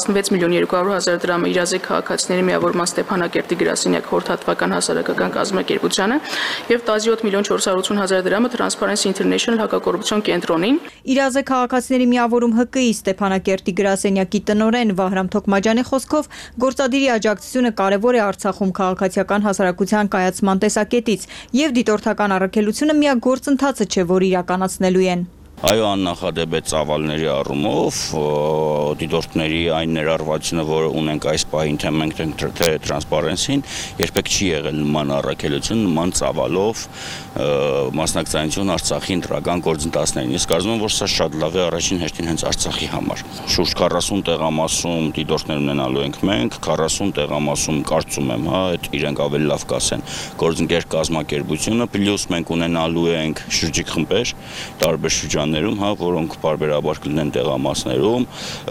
16,200,000 դրամը իրազեկ քաղաքացիների միավորման Ստեփանակերտի գրասենյակ խորհրդատվական հասարակական կազմակերպությանը եւ 17,480,000 դրամը Transparency International հակակոռուպցիոն կենտրոնին։ Իրազեկ քաղաքացիների միավորում ՀԿ-ի Ստեփանակերտի գրասենյակի տնօրեն Վահրամ Թոքմաջյանի խոսքով գործադիրի աջակցությունը կարևոր է Արցախում քաղաքացիական հասարակության կայացման տեսակետից եւ դիտորդական առաքելությունը միակ գործընթացը չէ, որ իրականացնելու են։ Այո, աննախադեպ է ծավալների առումով, դիտորդների այն ներառվածությունը, որը ունենք այս պահին, թե մենք թե Transparency-ին, երբեք չի եղել նման առաքելություն, նման ծավալով մասնակցություն Արցախի ընտրական գործընթացներին։ Ես կարծում եմ, որ սա շատ լավ է առաջին հերթին հենց Արցախի համար։ Շուրջ 40 տեղամասում դիտորդներ ունենալու ենք մենք, 40 տեղամասում կարծում եմ, այդ իրենք ավելի լավ կասեն, գործընկեր կազմակերպությունը, պլյուս մենք ունենալու ենք շրջիկ խմբեր, տարբեր շրջաններում, որոնք բարբերաբար կլինեն տեղամասներում,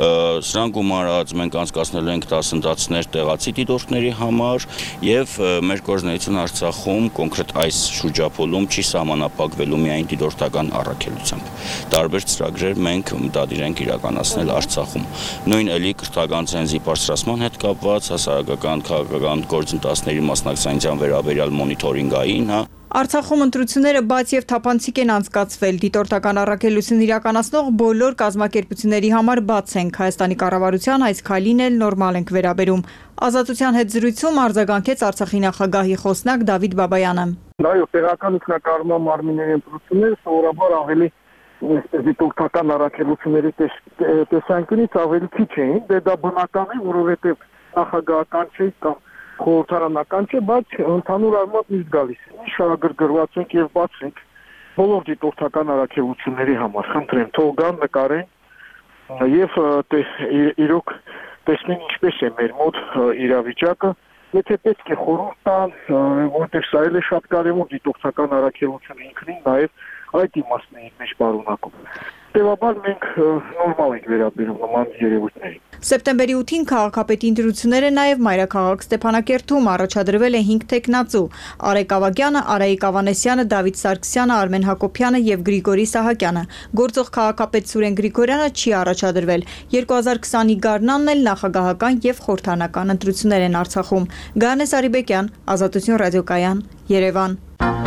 սրանք գումարած մենք անցկացնելու ենք դասընթացներ տեղացի դիտորդների համար եւ մեր գործունեությունը Արցախում կոնկրետ այս շրջափուլում չի սահմանափակվելու միայն դիտորդական առաքելությամբ։ Տարբեր ծրագրեր մենք մտադիր ենք իրականացնել Արցախում։ Նույն էլի կրթական ցենզի բարձրացման հետ կապված հասարակական քաղաքական գործընթացների մասնակցության վերաբերյալ մոնիթորինգային, Արցախում ընտրությունները բաց եւ թափանցիկ են անցկացվել, դիտորդական առաքելություն իրականացնող բոլոր կազմակերպությունների համար բաց են, Հայաստանի կառավարության այս քայլին էլ նորմալ ենք վերաբերում։ Ազատության հետ զրույցում արձագանքեց Արցախի նախագահի խոսնակ Դավիթ Բաբայանը։ Այո, տեղական ինքնակառավարման մարմինների ընտրությունները սովորաբար ավելի դիտորդական առաքելությունների տեսանկյունից ավելի քիչ էին, դա բնական է, որովհետեւ նախագահական չէ կամ խորհրդարանական չէ, բայց ընդհանուր առմամբ միշտ գալիս է։ Շահագրգռված ենք եւ բաց ենք բոլոր դիտորդական առաքելությունների համար։ Խնդրեմ, թող գան, նկարեն եւ իրոք տեսնեն ինչպես է մեր մոտ իրավիճակը։ Եթե պետք է խորհուրդ տան, որտեղ սա էլ է շատ կարեւոր դիտորդական առաքելությունը ինքնին նաեւ այդ իմաստն է մեջ պարունակում։ Տեւաբար մենք նորմալ ենք վերաբերում նման երևույթներին։ Սեպտեմբերի 8-ին քաղաքապետի ընտրությունները նաև մայրաքաղաք Ստեփանակերտում առաջադրվել է 5 տեխնացու՝ Արեգ Ավագյանը, Արայիկ Ավանեսյանը, Դավիթ Սարգսյանը, Արմեն Հակոբյանը եւ Գրիգորի Սահակյանը։ Գործող քաղաքապետ Սուրեն Գրիգորյանը չի առաջադրվել։ 2020-ի գարնանն էլ նախագահական եւ խորհրդարանական ընտրություններ են Արցախում։ Գանես Արիբեկյան, Ազատություն ռադիոկայան, Երևան։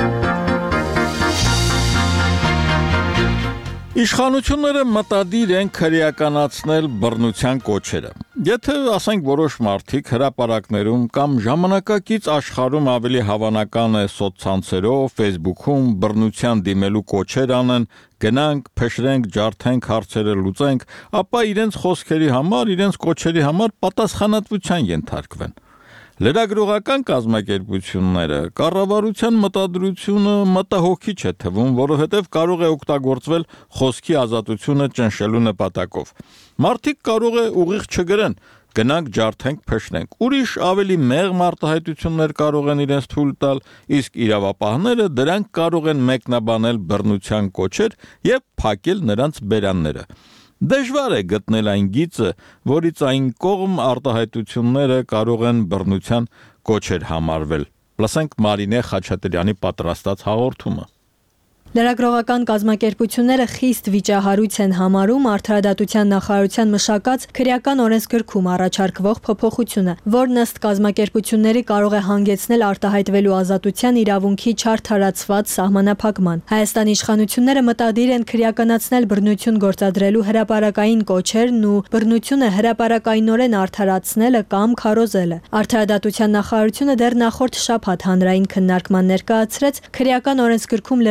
Իշխանությունները մտադիր են քրեականացնել բռնության կոչերը։ Եթե ասենք որոշ մարդիկ հրապարակներում կամ ժամանակակից աշխարհում ավելի հավանական է սոցցանցերով, Facebook-ում բռնության դիմելու կոչեր անեն, գնանք, փշրենք, ջարդենք, հարցերը լուծենք, ապա իրենց խոսքերի համար, իրենց կոչերի համար պատասխանատվության ենթարկվեն։ Լրագրողական կազմակերպությունները կառավարության մտադրությունը մտահոգիչ է թվում, որովհետև կարող է օգտագործվել խոսքի ազատությունը ճնշելու նպատակով։ Մարդիկ կարող է ուղիղ չգրեն, գնանք ջարդենք, փշրենք։ Ուրիշ ավելի մեղմ արտահայտություններ կարող են իրենց թույլ տալ, իսկ իրավապահները դրանք կարող են մեկնաբանել բռնության կոչեր եւ փակել նրանց բերանները։ Դժվար է գտնել այն գիծը, որից այն կողմ արտահայտությունները կարող են բռնության կոչեր համարվել։ Լսենք Մարինե Խաչատրյանի պատրաստած հաղորդումը։ Լրագրողական կազմակերպությունները խիստ վիճահարույց են համարում Արդարադատության նախարարության մշակած քրեական օրենսգրքում առաջարկվող փոփոխությունը, որն ըստ կազմակերպությունների կարող է հանգեցնել արտահայտվելու ազատության իրավունքի չարդարացված սահմանափակման։ Հայաստանի իշխանությունները մտադիր են քրեականացնել բռնություն գործադրելու հրապարակային կոչերն ու բռնությունը հրապարակայինորեն արդարացնելը կամ քարոզելը։ Արդարադատության նախարարությունը դեռ նախորդ շաբաթ հանրային քննարկման ներկայացրեց քրեական օրենսգրքում լրացում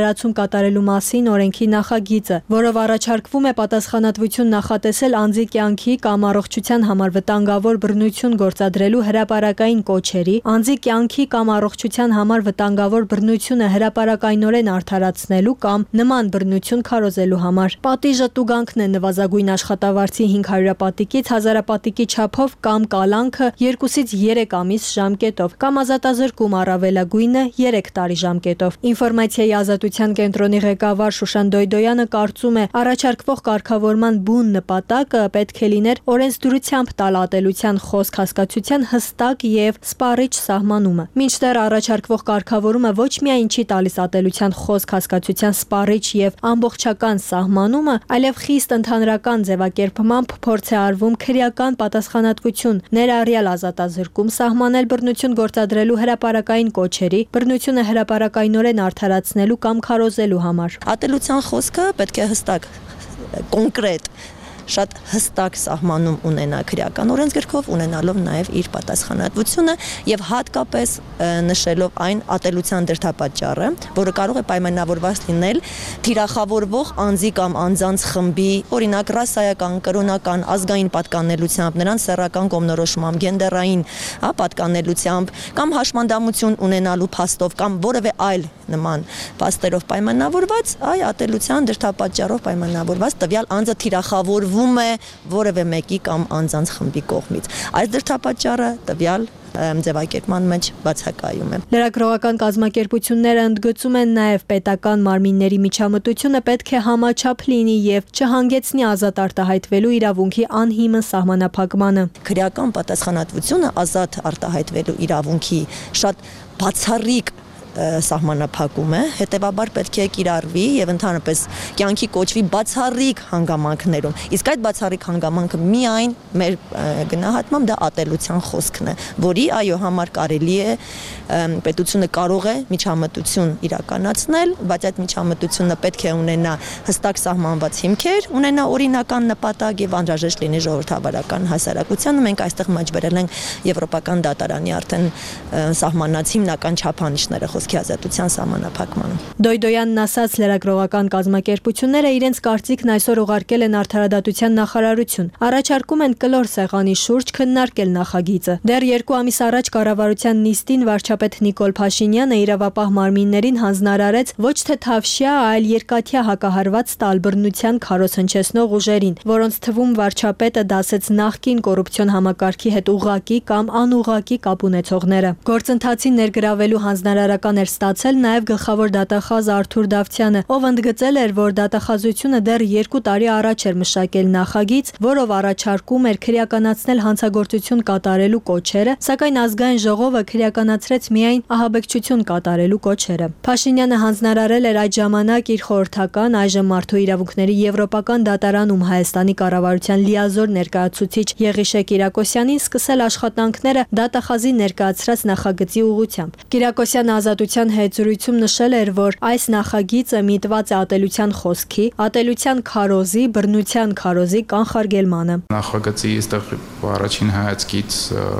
կատարելու մասին օրենքի նախագիծը, որով առաջարկվում է պատասխանատվություն նախատեսել անձի կյանքի կամ առողջության համար վտանգավոր բռնություն գործադրելու հրապարակային կոչերի, անձի կյանքի կամ առողջության համար վտանգավոր բռնությունը հրապարակայնորեն արդարացնելու կամ նման բռնություն քարոզելու համար։ Պատիժը տուգանքն է նվազագույն աշխատավարձի 500 պատիկից 1000 պատիկի չափով կամ կալանքը 2-ից 3 ամիս ժամկետով կամ ազատազրկում առավելագույնը 3 տարի ժամկետով։ Ինֆորմացիայի ազատության կենտրոնի ղեկավար Շուշան Դոյդոյանը կարծում է, առաջարկվող կարգավորման բուն նպատակը պետք է լիներ օրենսդրությամբ տալ ատելության խոսք հասկացության հստակ եւ սպառիչ սահմանումը։ Մինչդեռ առաջարկվող կարգավորումը ոչ միայն չի տալիս ատելության խոսք հասկացության սպառիչ եւ ամբողջական սահմանումը, այլև խիստ ընդհանրական ձևակերպմամբ փորձ է արվում քրեական պատասխանատվություն, ներառյալ ազատազրկում սահմանել բռնություն գործադրելու հրապարակային կոչերի, բռնությունը հրապարակայնորեն արդարացնելու կամ քարոզելու համար։ Ատելության խոսքը պետք է հստակ, կոնկրետ, շատ հստակ սահմանում ունենա քրեական օրենսգրքով, ունենալով նաև իր պատասխանատվությունը եւ հատկապես նշելով այն ատելության դրդապատճառը, որը կարող է պայմանավորված լինել թիրախավորվող անձի կամ անձանց խմբի, օրինակ ռասայական, կրոնական, ազգային պատկանելությամբ, նրանց սեռական կողմնորոշմամբ, գենդերային պատկանելությամբ կամ հաշմանդամություն ունենալու փաստով կամ որևէ այլ նման փաստերով պայմանավորված, այ ատելության դրդապատճառով պայմանավորված տվյալ անձը թիրախավորվում է որևէ մեկի կամ անձանց խմբի կողմից։ Այս դրդապատճառը տվյալ ձևակերպման մեջ բացակայում է։ Լրագրողական կազմակերպությունները ընդգծում են նաև պետական մարմինների միջամտությունը պետք է համաչափ լինի եւ չհանգեցնի ազատ արտահայտվելու իրավունքի անհիմն սահմանափակմանը։ Քրեական պատասխանատվությունը ազատ արտահայտվելու իրավունքի շատ բացառիկ սահմանափակում է, հետևաբար պետք է կիրառվի եւ ընդհանրապես կյանքի կոչվի բացառիկ հանգամանքներում։ Իսկ այդ բացառիկ հանգամանքը միայն մեր գնահատմամբ դա ատելության խոսքն է, որի այո համար կարելի է պետությունը կարող է միջամտություն իրականացնել, բայց այդ միջամտությունը պետք է ունենա հստակ սահմանված հիմքեր, ունենա օրինական նպատակ եւ անհրաժեշտ լինի ժողովրդավարական հասարակությանը։ Մենք այստեղ մաճբերել ենք Եվրոպական դատարանի արդեն սահմանած հիմնական չափանիշները խոսքի ազատության սահմանափակմանը։ Դոյդոյանն ասաց, լրագրողական կազմակերպությունները իրենց կարծիքն այսօր ուղարկել են Արդարադատության նախարարություն։ Առաջարկում են կլոր սեղանի շուրջ քննարկել նախագիծը։ Դեռ 2 ամիս առաջ կառավարության նիստին վարչապետ Նիկոլ Փաշինյանը իրավապահ մարմիններին հանձնարարեց ոչ թե թավշյա, այլ երկաթյա հակահարված տալ բռնության քարոզ հնչեցնող ուժերին, որոնց թվում վարչապետը դասեց նախկին կոռուպցիոն համակարգի հետ ուղղակի կամ անուղղակի կապ ունեցողները։ Գործընթացին ներգրավելու հանձնարարական էր ստացել նաև գլխավոր դատախազ Արթուր Դավթյանը, ով ընդգծել էր, որ դատախազությունը դեռ 2 տարի առաջ էր մշակել նախագիծ, որով առաջարկում էր քրեականացնել հանցագործություն կատարելու կոչերը, սակայն ազգային ժողովը քրեականացրեց միայն ահաբեկչություն կատարելու կոչերը։ Փաշինյանը հանձնարարել էր այդ ժամանակ իր խորհրդական, այժմ Մարդու իրավունքների եվրոպական դատարանում Հայաստանի կառավարության լիազոր ներկայացուցիչ Եղիշե Կիրակոսյանին սկսել աշխատանքները դատախազի ներկայացրած նախագծի ուղղությամբ։ Կիրակոսյանը ազատության հետ զրույցում նշել էր, որ այս նախագիծը միտված է ատելության խոսքի, ատելության քարոզի, բռնության քարոզի կանխարգելմանը։ Նախագծի այստեղ առաջին հայացքից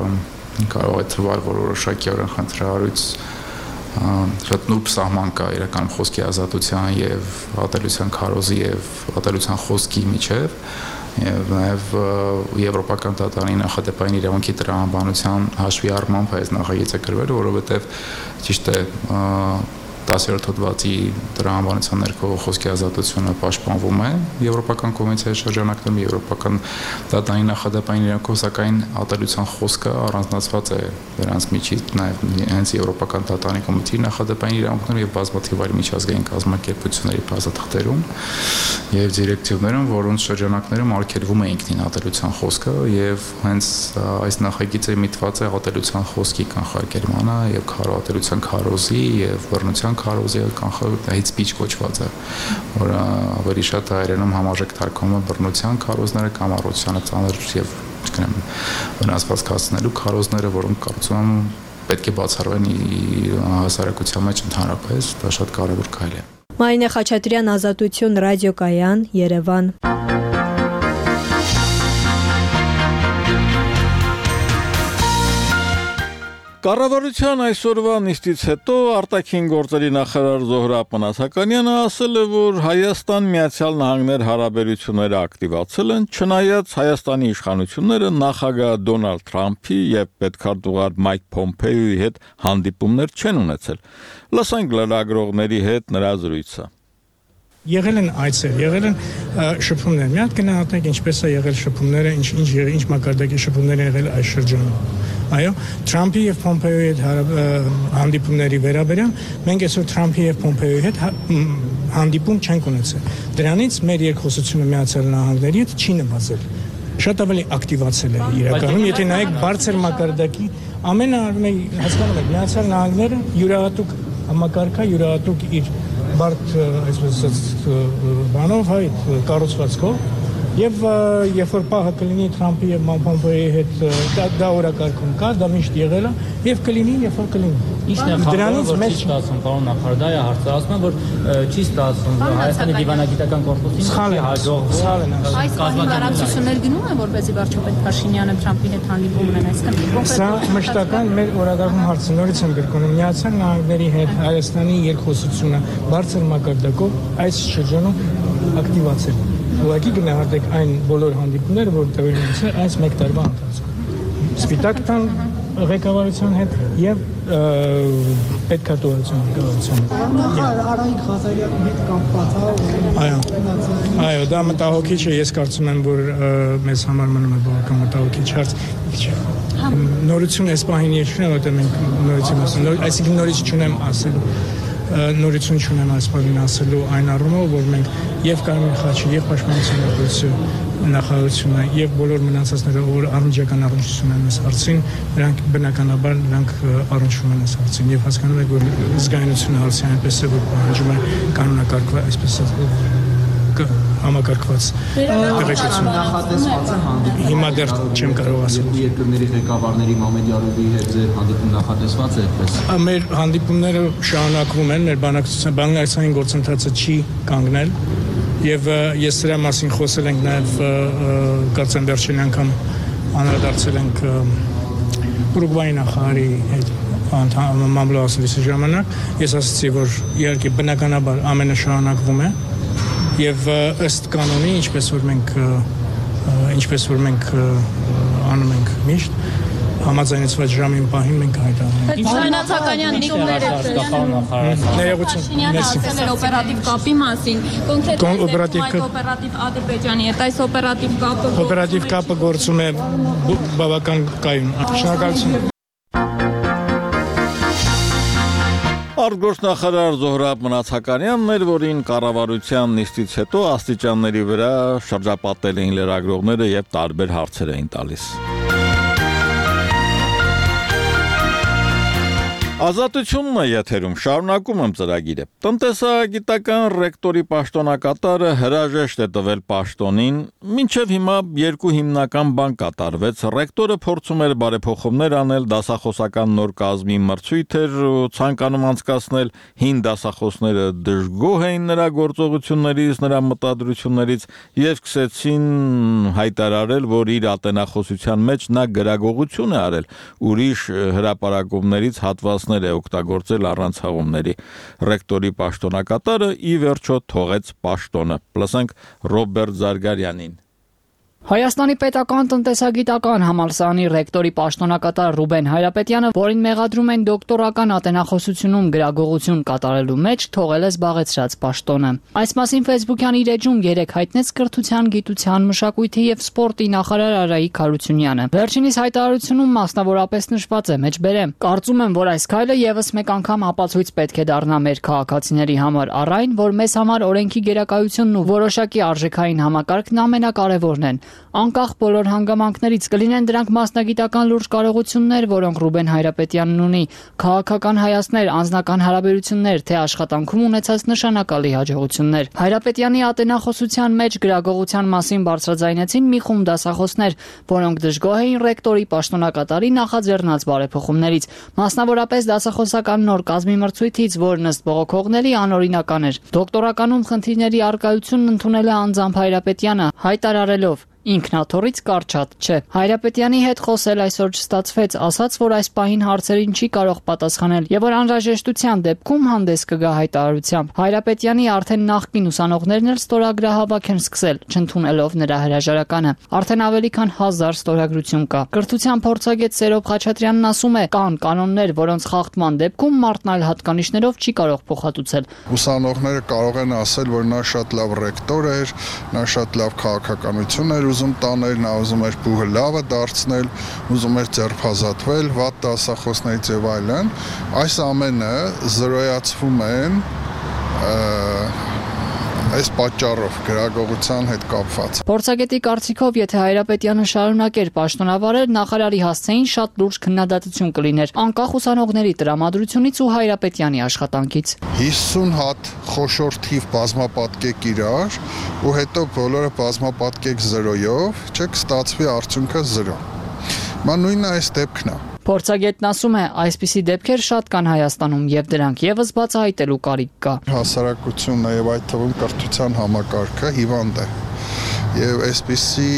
կարող է թվալ, որ որոշակի օրենքընտրարույց շատ նուրբ սահման կա իրական խոսքի ազատության եւ ատելության քարոզի եւ ատելության խոսքի միջեւ եւ նաեւ եվրոպական դատարանի նախադեպային իրավունքի տրամաբանության հաշվի առմամբ այս նախագիծը գրվել, որովհետեւ ճիշտ է 10-րդ հոդվածի տրամաբանության ներքո խոսքի ազատությունը պաշտպանվում է Եվրոպական կոնվենցիայի շրջանակներում, Եվրոպական դատարանի նախադեպային իրավունքով, սակայն ատելության խոսքը առանձնացված է դրանց միջից նաև հենց Եվրոպական դատարանի կոմիտեի նախադեպային իրավունքներում եւ բազմաթիվ այլ միջազգային կազմակերպությունների բազաթղթերում եւ դիրեկտիվներում, որոնց շրջանակներում արգելվում է ինքնին ատելության խոսքը եւ հենց այս նախագիծը միտված է ատելության խոսքի կանխարգելմանը եւ ատելության քարոզի եւ բռնության քարոզի hate speech կոչված է, որը ավելի շատ հայերենում համարժեք թարգմանվում է բռնության քարոզները կամ առողջությանը ծանր եւ վնասվածքացնելու քարոզները, որոնք կարծում եմ պետք է բացառվեն հասարակության մեջ ընդհանրապես, դա շատ կարևոր քայլ է։ Մարինե Խաչատրյան, Ազատություն, Ռադիոկայան, Երևան։ Կառավարության այսօրվա նիստից հետո արտաքին գործերի նախարար Զոհրաբ Մնացականյանը ասել է, որ Հայաստան-Միացյալ Նահանգներ հարաբերությունները ակտիվացել են, չնայած Հայաստանի իշխանությունները նախագահ Դոնալդ Թրամփի եւ պետքարտուղար Մայք Փոմփեոյի հետ հանդիպումներ չեն ունեցել։ Լսենք լրագրողների հետ նրա զրույցը։ Եղել են այցեր, եղել են շփումներ։ Մի հատ գնահատենք ինչպես է եղել շփումները, ինչ մակարդակի շփումներ են եղել այս շրջանում։ Այո, Թրամփի եւ Փոմփեոյի հետ հանդիպումների վերաբերյալ մենք այսօր Թրամփի եւ Փոմփեոյի հետ հանդիպում չենք ունեցել։ Դրանից մեր երկխոսությունը Միացյալ Նահանգների հետ չի նվազել։ Շատ ավելի ակտիվացել է իրականում, եթե նայեք բարձր մակարդակի հասկանում եք, Միացյալ Նահանգները յուրահատուկ համակարգ է, յուրահատուկ իր բարդ այսպես բանով այդ կառուցվածքով եւ երբ որ պահը կլինի Թրամփի եւ Փոմփեոյի հետ դա օրակարգում կա, դա միշտ եղել է եւ կլինի, երբ որ կլինի։ Ինչն է խնդրում, որ չի ստացվում, պարոն նախարար, հարցազրույցում է, որ չի ստացվում Հայաստանի դիվանագիտական կորպուսին չի հաջողվում։ Այս կազմակերպություններ գնում են, որպեսզի վարչապետ Փաշինյանը Թրամփի հետ հանդիպում ունենա, այսինքն սա մշտական մեր օրակարգում հարցը նորից եմ գրկոնում Միացյալ Նահանգների հետ Հայաստանի երկխոսությունը բարձր մակարդակով այս շրջանում ակտիվացել։ Ուղղակի գնահատեք այն բոլոր հանդիպումները, որ տեղի ունեցել այս մեկ տարվա ընթացքում։ Սպիտակ տան ղեկավարության հետ եւ պետքարտուղարության ղեկավարության։ Արայիկ Ղազարյանի հետ կապված է։ Այո, դա մտահոգիչ է, ես կարծում եմ, որ մեզ համար մնում է բավական մտահոգիչ հարց։ Նորություն այս պահին ես չունեմ, որտեղ մենք նորություն ասում, այսինքն նորից չունեմ ասելու։ Նորություն չունեմ այս բանին ասելու այն առումով, որ մենք եւ Կարմիր խաչը, եւ Պաշտպանության նախարարությունը եւ բոլոր մնացածները, որ անմիջական առնչություն են այս հարցին, նրանք բնականաբար առնչվում են այս հարցին եւ հասկանում եք, որ զգայունությունը հարցի այնպես է, որ պահանջում է կանոնակարգված, այսպես համակարգված տեղեկություն։ Նախատեսված է հանդիպում։ Հիմա դեռ չեմ կարող ասել։ Երկրների ղեկավարների Մամեդյարովի հետ ձեր հանդիպում նախատեսված է այդպես։ Մեր հանդիպումները շարունակվում են, մեր բանակցային գործընթացը չի կանգնել եւ ես դրա մասին խոսել ենք նաեւ կարծեմ վերջին անգամ անդրադարձել ենք Ուրուգվայի նախարարի հետ մամլոասլիսի ժամանակ։ Ես ասացի, որ իհարկե բնականաբար ամենը շարունակվում է եւ ըստ կանոնի, ինչպես որ մենք անում ենք միշտ, համաձայնեցված ժամին պահին մենք հայտարարում ենք։ Շարունակական նիկումներ Ներողություն, ասել էր օպերատիվ կապի մասին, կոնկրետ օպերատիվ Ադրբեջանի հետ, այս օպերատիվ կապը գործում է բավական կայուն։ Շնորհակալություն։ Արտգործնախարար Զոհրաբ Մնացականյանն էր, որին կառավարության նիստից հետո աստիճանների վրա շրջապատել էին լրագրողները եւ տարբեր հարցեր էին տալիս։ Ազատությունն է եթերում, շարունակում եմ ծրագիրը։ Տնտեսագիտական ռեկտորի պաշտոնակատարը հրաժեշտ է տվել պաշտոնին, մինչև հիմա երկու հիմնական բան կատարվեց։ Ռեկտորը փորձում էր բարեփոխումներ անել, դասախոսական նոր կազմի մրցույթ էր ցանկանում անցկացնել, հին դասախոսները դժգոհ էին նրա գործողություններից, նրա մտադրություններից եւ սկսեցին հայտարարել, որ իր ատենախոսության մեջ նա գրագողություն է արել, ուրիշ հրապարակումներից հատված է օգտագործել առանց հաղումների։ Ռեկտորի պաշտոնակատարը ի վերջո թողեց պաշտոնը։ Լսենք Ռոբերտ Զարգարյանին։ Հայաստանի պետական տնտեսագիտական համալսարանի ռեկտորի պաշտոնակատար Ռուբեն Հայրապետյանը, որին մեղադրում են դոկտորական ատենախոսությունում գրագողություն կատարելու մեջ, թողել է զբաղեցրած պաշտոնը։ Այս մասին Facebook-յան իր էջում երեկ հայտնեց կրթության, գիտության, մշակույթի եւ սպորտի նախարար Արայիկ Հարությունյանը։ Վերջինիս հայտարարությունում մասնավորապես նշված է մեջբերեմ. «Կարծում եմ, որ այս քայլը եւս մեկ անգամ ապացույց պետք է դառնա մեր քաղաքացիների համար առ այն, որ մեզ համար օրենքի գերակայությունն ու որոշակի արժեքային համակարգն ամենակարևորն են։ Անկախ բոլոր հանգամանքներից կլինեն դրանք մասնագիտական լուրջ կարողություններ, որոնք Ռուբեն Հայրապետյանն ունի, քաղաքական հայացքներ, անձնական հարաբերություններ, թե աշխատանքում ունեցած նշանակալի հաջողություններ։ Հայրապետյանի ատենախոսության մեջ գրագողության մասին բարձրաձայնեցին մի խումբ դասախոսներ, որոնք դժգոհ էին ռեկտորի պաշտոնակատարի նախաձեռնած բարեփոխումներից, մասնավորապես դասախոսական նոր կազմի մրցույթից, որն ըստ բողոքողների անօրինական էր։ Դոկտորականում խնդիրների առկայությունն ընդունել է անձամբ Հայրապետյանը, հայտարարելով. ինքնաթորից կարճատ չէ։ Հայրապետյանի հետ խոսել այսօր չստացվեց, ասաց, որ այս պահին հարցերին չի կարող պատասխանել եւ որ անհրաժեշտության դեպքում հանդես կգա հայտարարությամբ։ Հայրապետյանի արդեն նախկին ուսանողներն էլ ստորագրահավաք են սկսել, չընդունելով նրա հրաժարականը։ Արդեն ավելի քան 1000 ստորագրություն կա։ Կրթության փորձագետ Սերոբ Խաչատրյանն ասում է, կան կանոններ, որոնց խախտման դեպքում մարդն այլ հատկանիշներով չի կարող փոխհատուցել։ Ուսանողները կարող են ասել, որ նա շատ լավ ռեկտոր էր, նա շատ լավ քաղաքականություն էր ուզում տանել, նա ուզում էր փուհը լավը դարձնել, ուզում էր ձերբազատվել, վատ դասախոսներից եւ այլն։ Այս ամենը զրոյացվում են այս պատճառով գրագողության հետ կապված։ Փորձագետի կարծիքով, եթե Հայրապետյանը շարունակեր պաշտոնավարել, նախարարի հասցեին շատ լուրջ քննադատություն կլիներ, անկախ ուսանողների տրամադրությունից ու Հայրապետյանի աշխատանքից։ 50 հատ խոշոր թիվ բազմապատկեք իրար ու հետո բոլորը բազմապատկեք 0-ով, չեք ստացվի արդյունքը 0։ Նույնը այս դեպքն է։ Փորձագետն ասում է, այսպիսի դեպքեր շատ կան Հայաստանում եւ դրանք եւս բացահայտելու կարիք կա։ Հասարակությունն եւ այդ թվում կրթության համակարգը հիվանդ է։ Եվ այսպիսի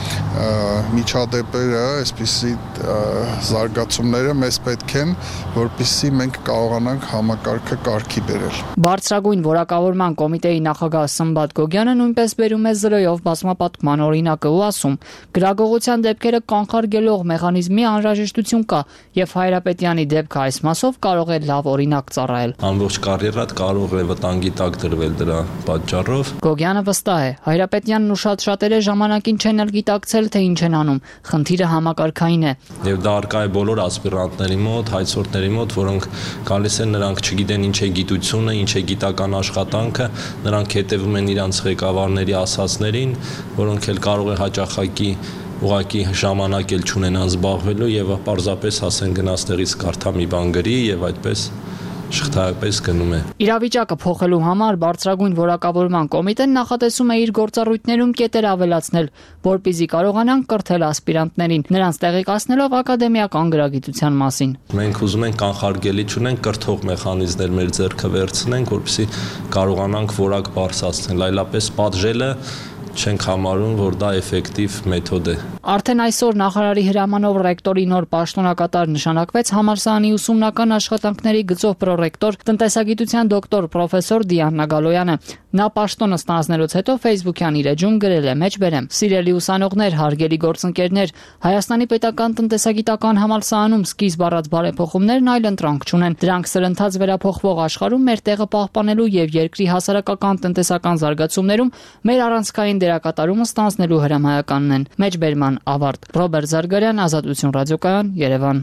միջադեպերը, այսպիսի զարգացումները մեզ պետք են, որպեսզի մենք կարողանանք համակարգը կարգի բերել։ Բարձրագույն որակավորման կոմիտեի նախագահ Սմբատ Գոգյանը նույնպես բերում է 0-ով բազմապատկման օրինակը ու ասում, գրագողության դեպքերը կանխարգելող մեխանիզմի անհրաժեշտություն կա եւ Հայրապետյանի դեպքը այս մասով կարող է լավ օրինակ ծառայել։ Ամբողջ կարիերատ կարող է վտանգի տակ դրվել դրա պատճառով։ Գոգյանը վստահ է, Հայրապետյանն ու շատերը ժամանակին չեն էլ գիտակցել, թե ինչ են անում։ Խնդիրը համակարգային է։ Եվ դա արկա է բոլոր ասպիրանտների մոտ, հայցորդների մոտ, որոնք գալիս են, նրանք չգիտեն ինչ է գիտությունը, ինչ է գիտական աշխատանքը, նրանք հետևում են իրանց ղեկավարների ասածներին, որոնք էլ կարող է հաճախակի ուղղակի ժամանակ էլ չունենան զբաղվելու եւ պարզապես ասեն գնաց տեղից կարդա մի բան գրի եւ այդպես շղթայապես գնում է։ Իրավիճակը փոխելու համար բարձրագույն որակավորման կոմիտեն նախատեսում է իր գործառույթներում կետեր ավելացնել, որպեսզի կարողանան կրթել ասպիրանտներին, նրանց տեղեկացնելով ակադեմիական գրագիտության մասին։ Մենք ուզում ենք կանխարգելի չունենք կրթող մեխանիզմներ մեր ձեռքը վերցնենք, որպեսզի կարողանանք որակ բարձրացնել, այլապես պատժելը չենք համարում, որ դա էֆեկտիվ մեթոդ է։ Արդեն այսօր նախարարի հրամանով ռեկտորի նոր պաշտոնակատար նշանակվեց համալսարանի ուսումնական աշխատանքների գծով պրոռեկտոր, տնտեսագիտության դոկտոր պրոֆեսոր Դիանա Գալոյանը։ Նա պաշտոնը ստանձնելուց հետո Facebook-յան իր էջում գրել է. «Մեջբերեմ, սիրելի ուսանողներ, հարգելի գործընկերներ, Հայաստանի պետական տնտեսագիտական համալսարանում սկիզբ առած բարեփոխումներն այլ ընտրանք չունեն։ Դրանք սրընթաց վերափոխվող աշխարհում մեր տեղը պահպանելու եւ երկրի հասարակական տնտեսական զարգացումներում մեր առանցքային դերակատարումը ստանձնելու հրամայականն են»։ Մեջբերման ավարտ։ Ռոբերտ Զարգարյան, Ազատություն ռադիոկայան, Երևան։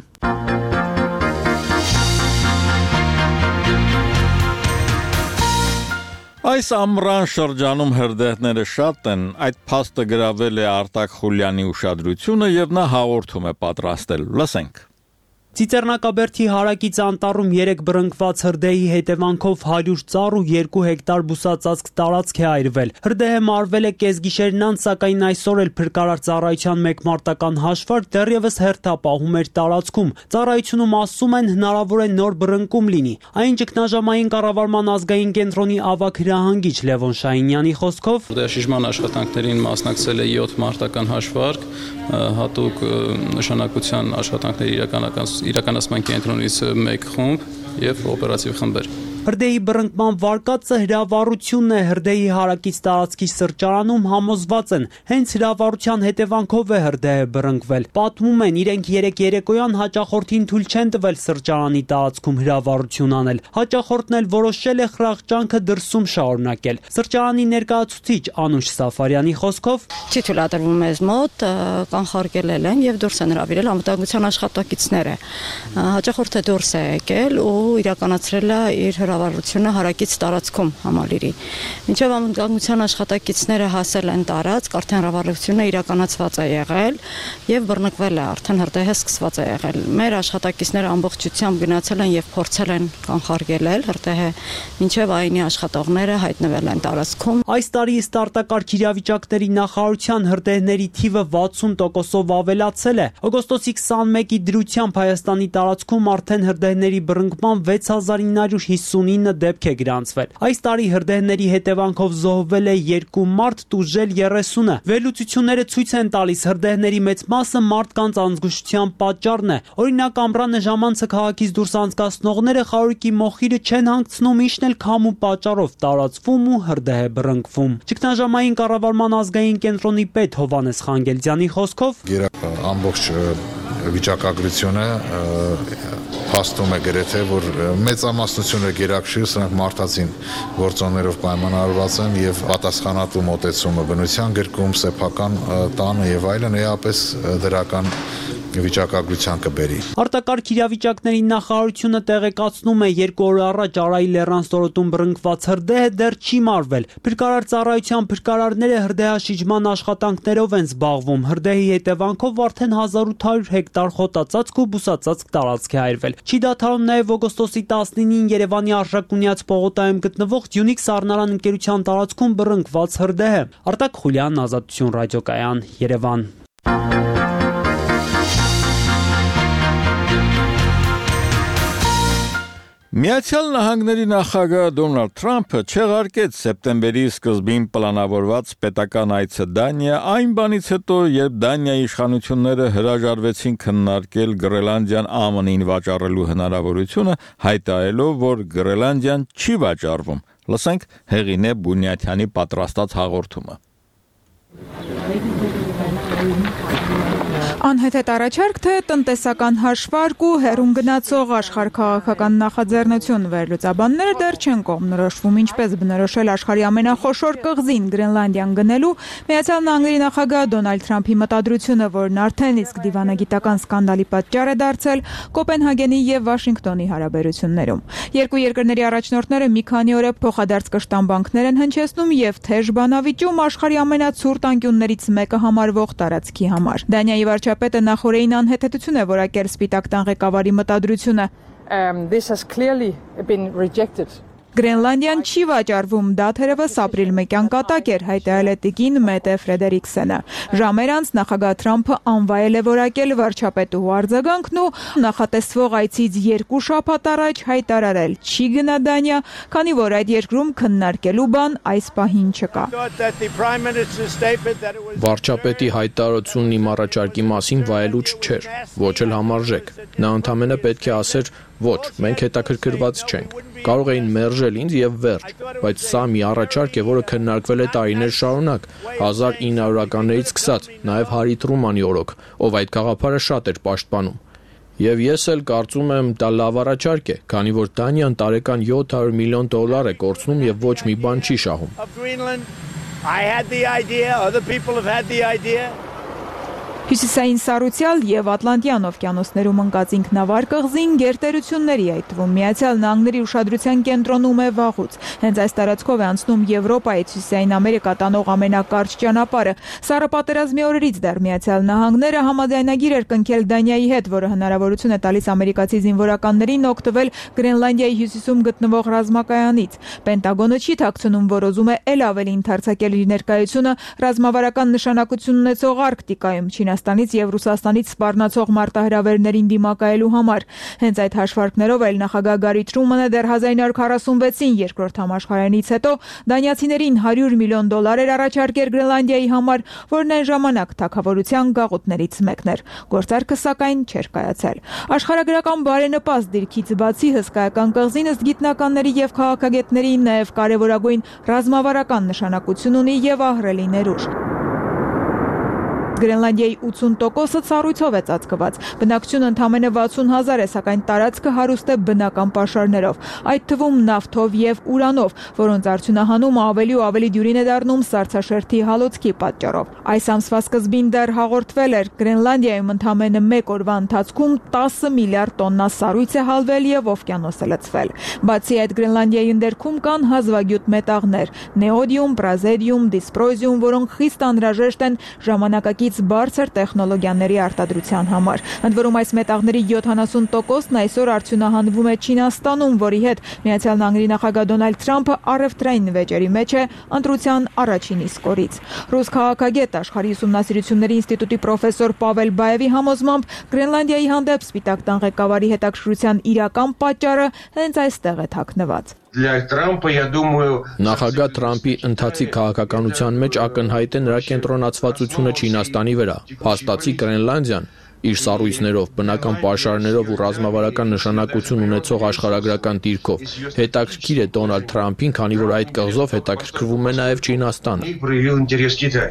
Այս ամռան շրջանում հրդեհները շատ են, այդ փաստը գրավել է Արտակ Խուլյանի ուշադրությունը եւ նա հաղորդում է պատրաստել։ Լսենք։ Ծիծեռնակաբերդի հարակից անտառում 3 բռնկված հրդեհի հետևանքով 100 ծառ ու 2 հեկտար բուսածածկ տարածք է այրվել։ Հրդեհը մարվել է կեսգիշերն անց, սակայն այսօր էլ փրկարար ծառայության մեկ մարտական հաշվարկ դեռևս հերթապահում էր տարածքում։ Ծառայությունում ասում են հնարավոր է նոր բռնկում լինի։ Այն ճգնաժամային կառավարման ազգային կենտրոնի ավագ հրահանգիչ Լևոն Շահինյանի խոսքով շիժման աշխատանքներին մասնակցել է 7 մարտական հաշվարկ, հատուկ նշանակության աշխատանքների իրականացման կենտրոնից 1 խումբ եւ օպերատիվ խմբեր։ Հրդեհի բռնկման վարկածը հրավառությունն է հրդեհի հարակից տարածքի սրճարանում համոզված են։ Հենց հրավառության հետևանքով է հրդեհը բռնկվել։ Պատմում են, իրենք 3 երեկոյան հաճախորդին թույլ չեն տվել սրճարանի տարածքում հրավառություն անել։ Հաճախորդն էլ որոշել է խրախճանքը դրսում շարունակել։ Սրճարանի ներկայացուցիչ Անուշ Սաֆարյանի խոսքով չի թույլատրվում մեզ մոտ, կանխարգելել են եւ դուրս են հրավիրել անվտանգության աշխատակիցները։ Հաճախորդը դուրս է եկել ու իրականացրել է իր հրավառությունը հարակից տարածքում համալիրի։ Մինչև անվտանգության աշխատակիցները հասել են տարածք, արդեն հրավառությունը իրականացված է եղել եւ բռնկվել է, արդեն հրդեհը սկսված է եղել։ Մեր աշխատակիցները ամբողջությամբ գնացել են եւ փորձել են կանխարգելել հրդեհը, մինչև այնի աշխատողները հայտնվել են տարածքում։ Այս տարի ստարտակարգ իրավիճակների նախարարության հրդեհների թիվը 60%-ով ավելացել է։ Օգոստոսի 21-ի դրությամբ Հայաստանի տարածքում արդեն հրդեհների բռնկման 6950 39 դեպք է գրանցվել։ Այս տարի հրդեհների հետևանքով զոհվել է 2 մարդ, տուժել 30-ը։ Վերլուծությունները ցույց են տալիս, հրդեհների մեծ մասը մարդկանց անզգուշության պատճառն է։ Օրինակ, Ամռանը ժամանցը քաղաքից դուրս անցկացնողները խարույկի մոխիրը չեն հանգցնում, ինչն էլ քամու պատճառով տարածվում ու հրդեհ է բռնկվում։ Ճգնաժամային կառավարման ազգային կենտրոնի պետ Հովհաննես Խանգելդյանի խոսքով ամբողջ վիճակագրությունը փաստում է գրեթե, որ մեծամասնությունը գերակշիռ, սրանք մարդածին գործոններով պայմանավորված են եւ պատասխանատու մոտեցումը բնության գրկում, սեփական տանը եւ այլն էապես դրական վիճակագրության կբերի։ Արտակարգ իրավիճակների նախարարությունը տեղեկացնում է 2 օր առաջ Արայի լեռան ստորոտում բռնկված հրդեհը դեռ չի մարվել։ Փրկարար ծառայության փրկարարները հրդեհաշիջման աշխատանքներով են զբաղվում։ Հրդեհի հետևանքով արդեն 1800 հեկտար խոտածածկ ու բուսածածկ տարածք է այրվել։ Չի դադարում նաև օգոստոսի 19-ին Երևանի Արշակունյաց պողոտայում գտնվող Unix Սառնարան ընկերության տարածքում բռնկված հրդեհը։ Արտակ Խուլյան, Ազատություն ռադիոկայան, Երևան։ Միացյալ Նահանգների նախագահ Դոնալդ Թրամփը չեղարկեց սեպտեմբերի սկզբին պլանավորված պետական այցը Դանիա, այն բանից հետո, երբ Դանիայի իշխանությունները հրաժարվեցին քննարկել Գրենլանդիան ԱՄՆ-ին վաճառելու հնարավորությունը, հայտարարելով, որ Գրենլանդիան չի վաճառվում։ Լսենք Հեղինե Բունյաթյանի պատրաստած հաղորդումը։ Անհեթեթ առաջարկ, թե տնտեսական հաշվարկ ու հեռուն գնացող աշխարհաքաղաքական նախաձեռնություն վերլուծաբանները դեռ չեն կողմնորոշվում, ինչպես բնորոշել աշխարհի ամենախոշոր կղզին Գրենլանդիան գնելու Միացյալ Նահանգների նախագահ Դոնալդ Թրամփի մտադրությունը, որն արդեն իսկ դիվանագիտական սկանդալի պատճառ է դարձել Կոպենհագենի եւ Վաշինգտոնի հարաբերություններում։ Երկու երկրների առաջնորդները մի քանի օր է փոխադարձ կշտամբանքներ են հնչեցնում եւ թեժ բանավիճում աշխարհի ամենացուրտ անկյուններից մեկը համարվող տարածքի համար։ Դանիայի վարչապետը նախորդին անհեթեթություն է որակել Սպիտակ տան ղեկավարի մտադրությունը։ This has clearly been rejected. Գրենլանդիան չի վաճառվում, դա թերևս ապրիլ 1-յան կատակ էր, հայտարարել է տիկին Մետե Ֆրեդերիկսենը։ Ժամեր անց նախագահ Թրամփը անվայել է որակել վարչապետուհու արձագանքն ու նախատեսվող այցից 2 շաբաթ առաջ հայտարարել չի գնա Դանիա, քանի որ այդ երկրում քննարկելու բան այս պահին չկա։ Վարչապետի հայտարարությունն իմ առաջարկի մասին վայելուչ չէր, ոչ էլ համարժեք։ Նա ընդամենը պետք է ասեր. ոչ, մենք հետաքրքրված չենք։ Կարող էին մերժել ինձ եւ վերջ, բայց սա մի առաջարկ է, որը քննարկվել է տարիներ շարունակ, 1900-ականներից սկսած, նաեւ Հարի Տրումանի օրոք, ով այդ գաղափարը շատ էր պաշտպանում։ Եվ ես էլ կարծում եմ, դա լավ առաջարկ է, քանի որ Դանիան տարեկան $700 միլիոն է կորցնում եւ ոչ մի բան չի շահում։ Հյուսիսային Սառուցյալ եւ Ատլանտյան օվկիանոսներում ընկած ինքնավար կղզին գերտերությունների, այդ թվում Միացյալ Նահանգների ուշադրության կենտրոնում է վաղուց։ Հենց այս տարածքով է անցնում Եվրոպայից Հյուսիսային Ամերիկա տանող ամենակարճ ճանապարհը։ Սառը պատերազմի օրերից դեռ Միացյալ Նահանգները համաձայնագիր էր կնքել Դանիայի հետ, որը հնարավորություն է տալիս ամերիկացի զինվորականներին օգտվել Գրենլանդիայի հյուսիսում գտնվող ռազմակայանից։ Պենտագոնը չի թաքցնում, որ ուզում է ել ավելի ընդարձակել իր ներկայությունը ռազմավարական նշանակություն ունեցող Արկտիկայում, Չինաստանից եւ Ռուսաստանից սպառնացող մարտահրավերներին դիմակայելու համար։ Հենց այդ հաշվարկներով էլ նախագահ Գարի Թրումանը դեռ 1946-ին երկրորդ համաշխարհայինից հետո դանիացիներին $100 միլիոն էր առաջարկել Գրենլանդիայի համար, որն այն ժամանակ թագավորության գաղութներից մեկն էր։ Գործարքը սակայն չէր կայացել։ Աշխարհագրական բարենպաստ դիրքից բացի հսկայական կղզին ըստ գիտնականների եւ քաղաքագետների նաեւ կարեւորագույն ռազմավարական նշանակություն ունի եւ ահռելի ներուժ։ Գրենլանդիայի 80%-ը ծառույցով է ծածկված։ Բնակչությունը ընդամենը 60,000 է, սակայն տարածքը հարուստ է բնական պաշարներով, այդ թվում նավթով եւ ուրանով, որոնց արդյունահանումը ավելի ու ավելի դյուրին է դառնում սառցաշերտի հալոցքի պատճառով։ Այս ամսվա սկզբին դեռ հաղորդվել էր Գրենլանդիայում ընդամենը 1 օրվա ընթացքում 10 միլիարդ տոննա սառույց է հալվել եւ օվկիանոս է լցվել։ Բացի այդ, Գրենլանդիայի ընդերքում կան հազվագյուտ մետաղներ՝ նեոդիում, պրազեդիում, դիսպրոզիում, որոնք խիստ անհրաժեշտ են ժամանակակից ժամանակակից բարձր տեխնոլոգիաների արտադրության համար։ Ընդ որում այս մետաղների 70%-ն այսօր արդյունահանվում է Չինաստանում, որի հետ Միացյալ Նահանգների նախագահ Դոնալդ Թրամփը առևտրային նվեճերի մեջ է ընտրության առաջին իսկ օրից։ Ռուս քաղաքագետ աշխարհի ուսումնասիրությունների ինստիտուտի պրոֆեսոր Պավել Բայևի համոզմամբ Գրենլանդիայի հանդեպ Սպիտակ տան ղեկավարի հետաքրքրության իրական պատճառը հենց այստեղ է թաքնված։ Նախագահ Թրամփի ընթացիկ քաղաքականության մեջ ակնհայտ է նրա կենտրոնացվածությունը Չինաստանի վրա։ Փաստացի Գրենլանդիան իր սառույցներով, բնական պաշարներով ու ռազմավարական նշանակություն ունեցող աշխարհագրական դիրքով հետաքրքիր է Դոնալդ Թրամփին, քանի որ այդ կղզով հետաքրքրվում է նաև Չինաստանը։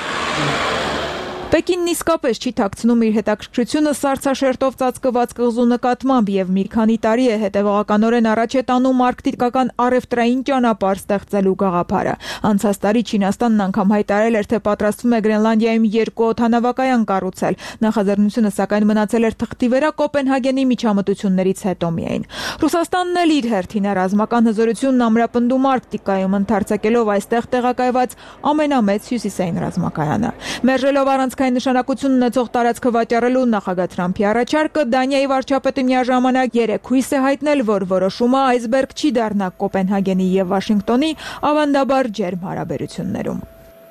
Պեկինն իսկապես չի թաքցնում իր հետաքրքրությունը սառցաշերտով ծածկված կղզու նկատմամբ եւ մի քանի տարի է հետևողականորեն առաջ է տանում արկտիկական առևտրային ճանապարհ ստեղծելու գաղափարը։ Անցած տարի Չինաստանն անգամ հայտարարել էր, թե պատրաստվում է Գրենլանդիայում 2 օդանավակայան կառուցել։ Նախաձեռնությունը սակայն մնացել էր թղթի վրա Կոպենհագենի միջամտություններից հետո միայն։ Ռուսաստանն էլ իր հերթին է ռազմական հզորությունն ամրապնդում Արկտիկայում, ընդարձակելով այստեղ տեղակայված ամենամեծ հյուսիսային ռազմակայանը։ Մերժելով առանցքային նշանակություն ունեցող տարածքը վաճառելու նախագահ Թրամփի առաջարկը Դանիայի վարչապետը միաժամանակ երեքույս է հայտնել, որ որոշումը այսբերգ չի դառնա Կոպենհագենի եւ Վաշինգտոնի ավանդաբար ջերմ հարաբերություններում։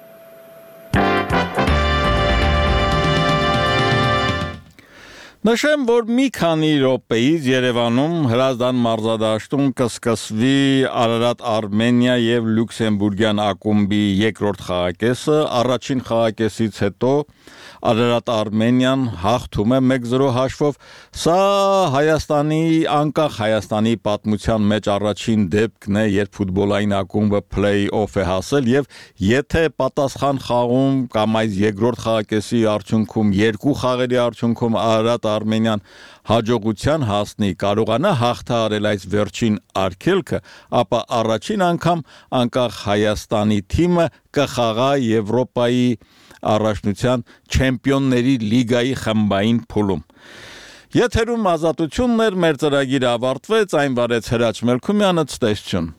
Նշեմ, որ մի քանի րոպեից Երևանում հրազդան մարզադաշտում կսկսվի Արարատ-Արմենիա եւ Լյուքսեմբուրգյան ակումբի երկրորդ խաղակեսը, առաջին խաղակեսից հետո Արարատ-Արմենիան հաղթում է 1-0 հաշվով։ Սա անկախ Հայաստանի պատմության մեջ առաջին դեպքն է, երբ ֆուտբոլային ակումբը փլեյ-օֆ է հասել եւ եթե պատասխան խաղում կամ այս երկրորդ խաղակեսի արդյունքում երկու խաղերի արդյունքում Արարատ-Արմենիան հաջողության հասնի, կարողանա հաղթահարել այս վերջին արգելքը, ապա առաջին անգամ անկախ Հայաստանի թիմը կխաղա Եվրոպայի առաջնության չեմպիոնների լիգայի խմբային փուլում։ Եթերում ազատությունն էր, մեր ծրագիրը ավարտվեց, այն վարեց Հրաչ Մելքումյանը, ցտեսություն։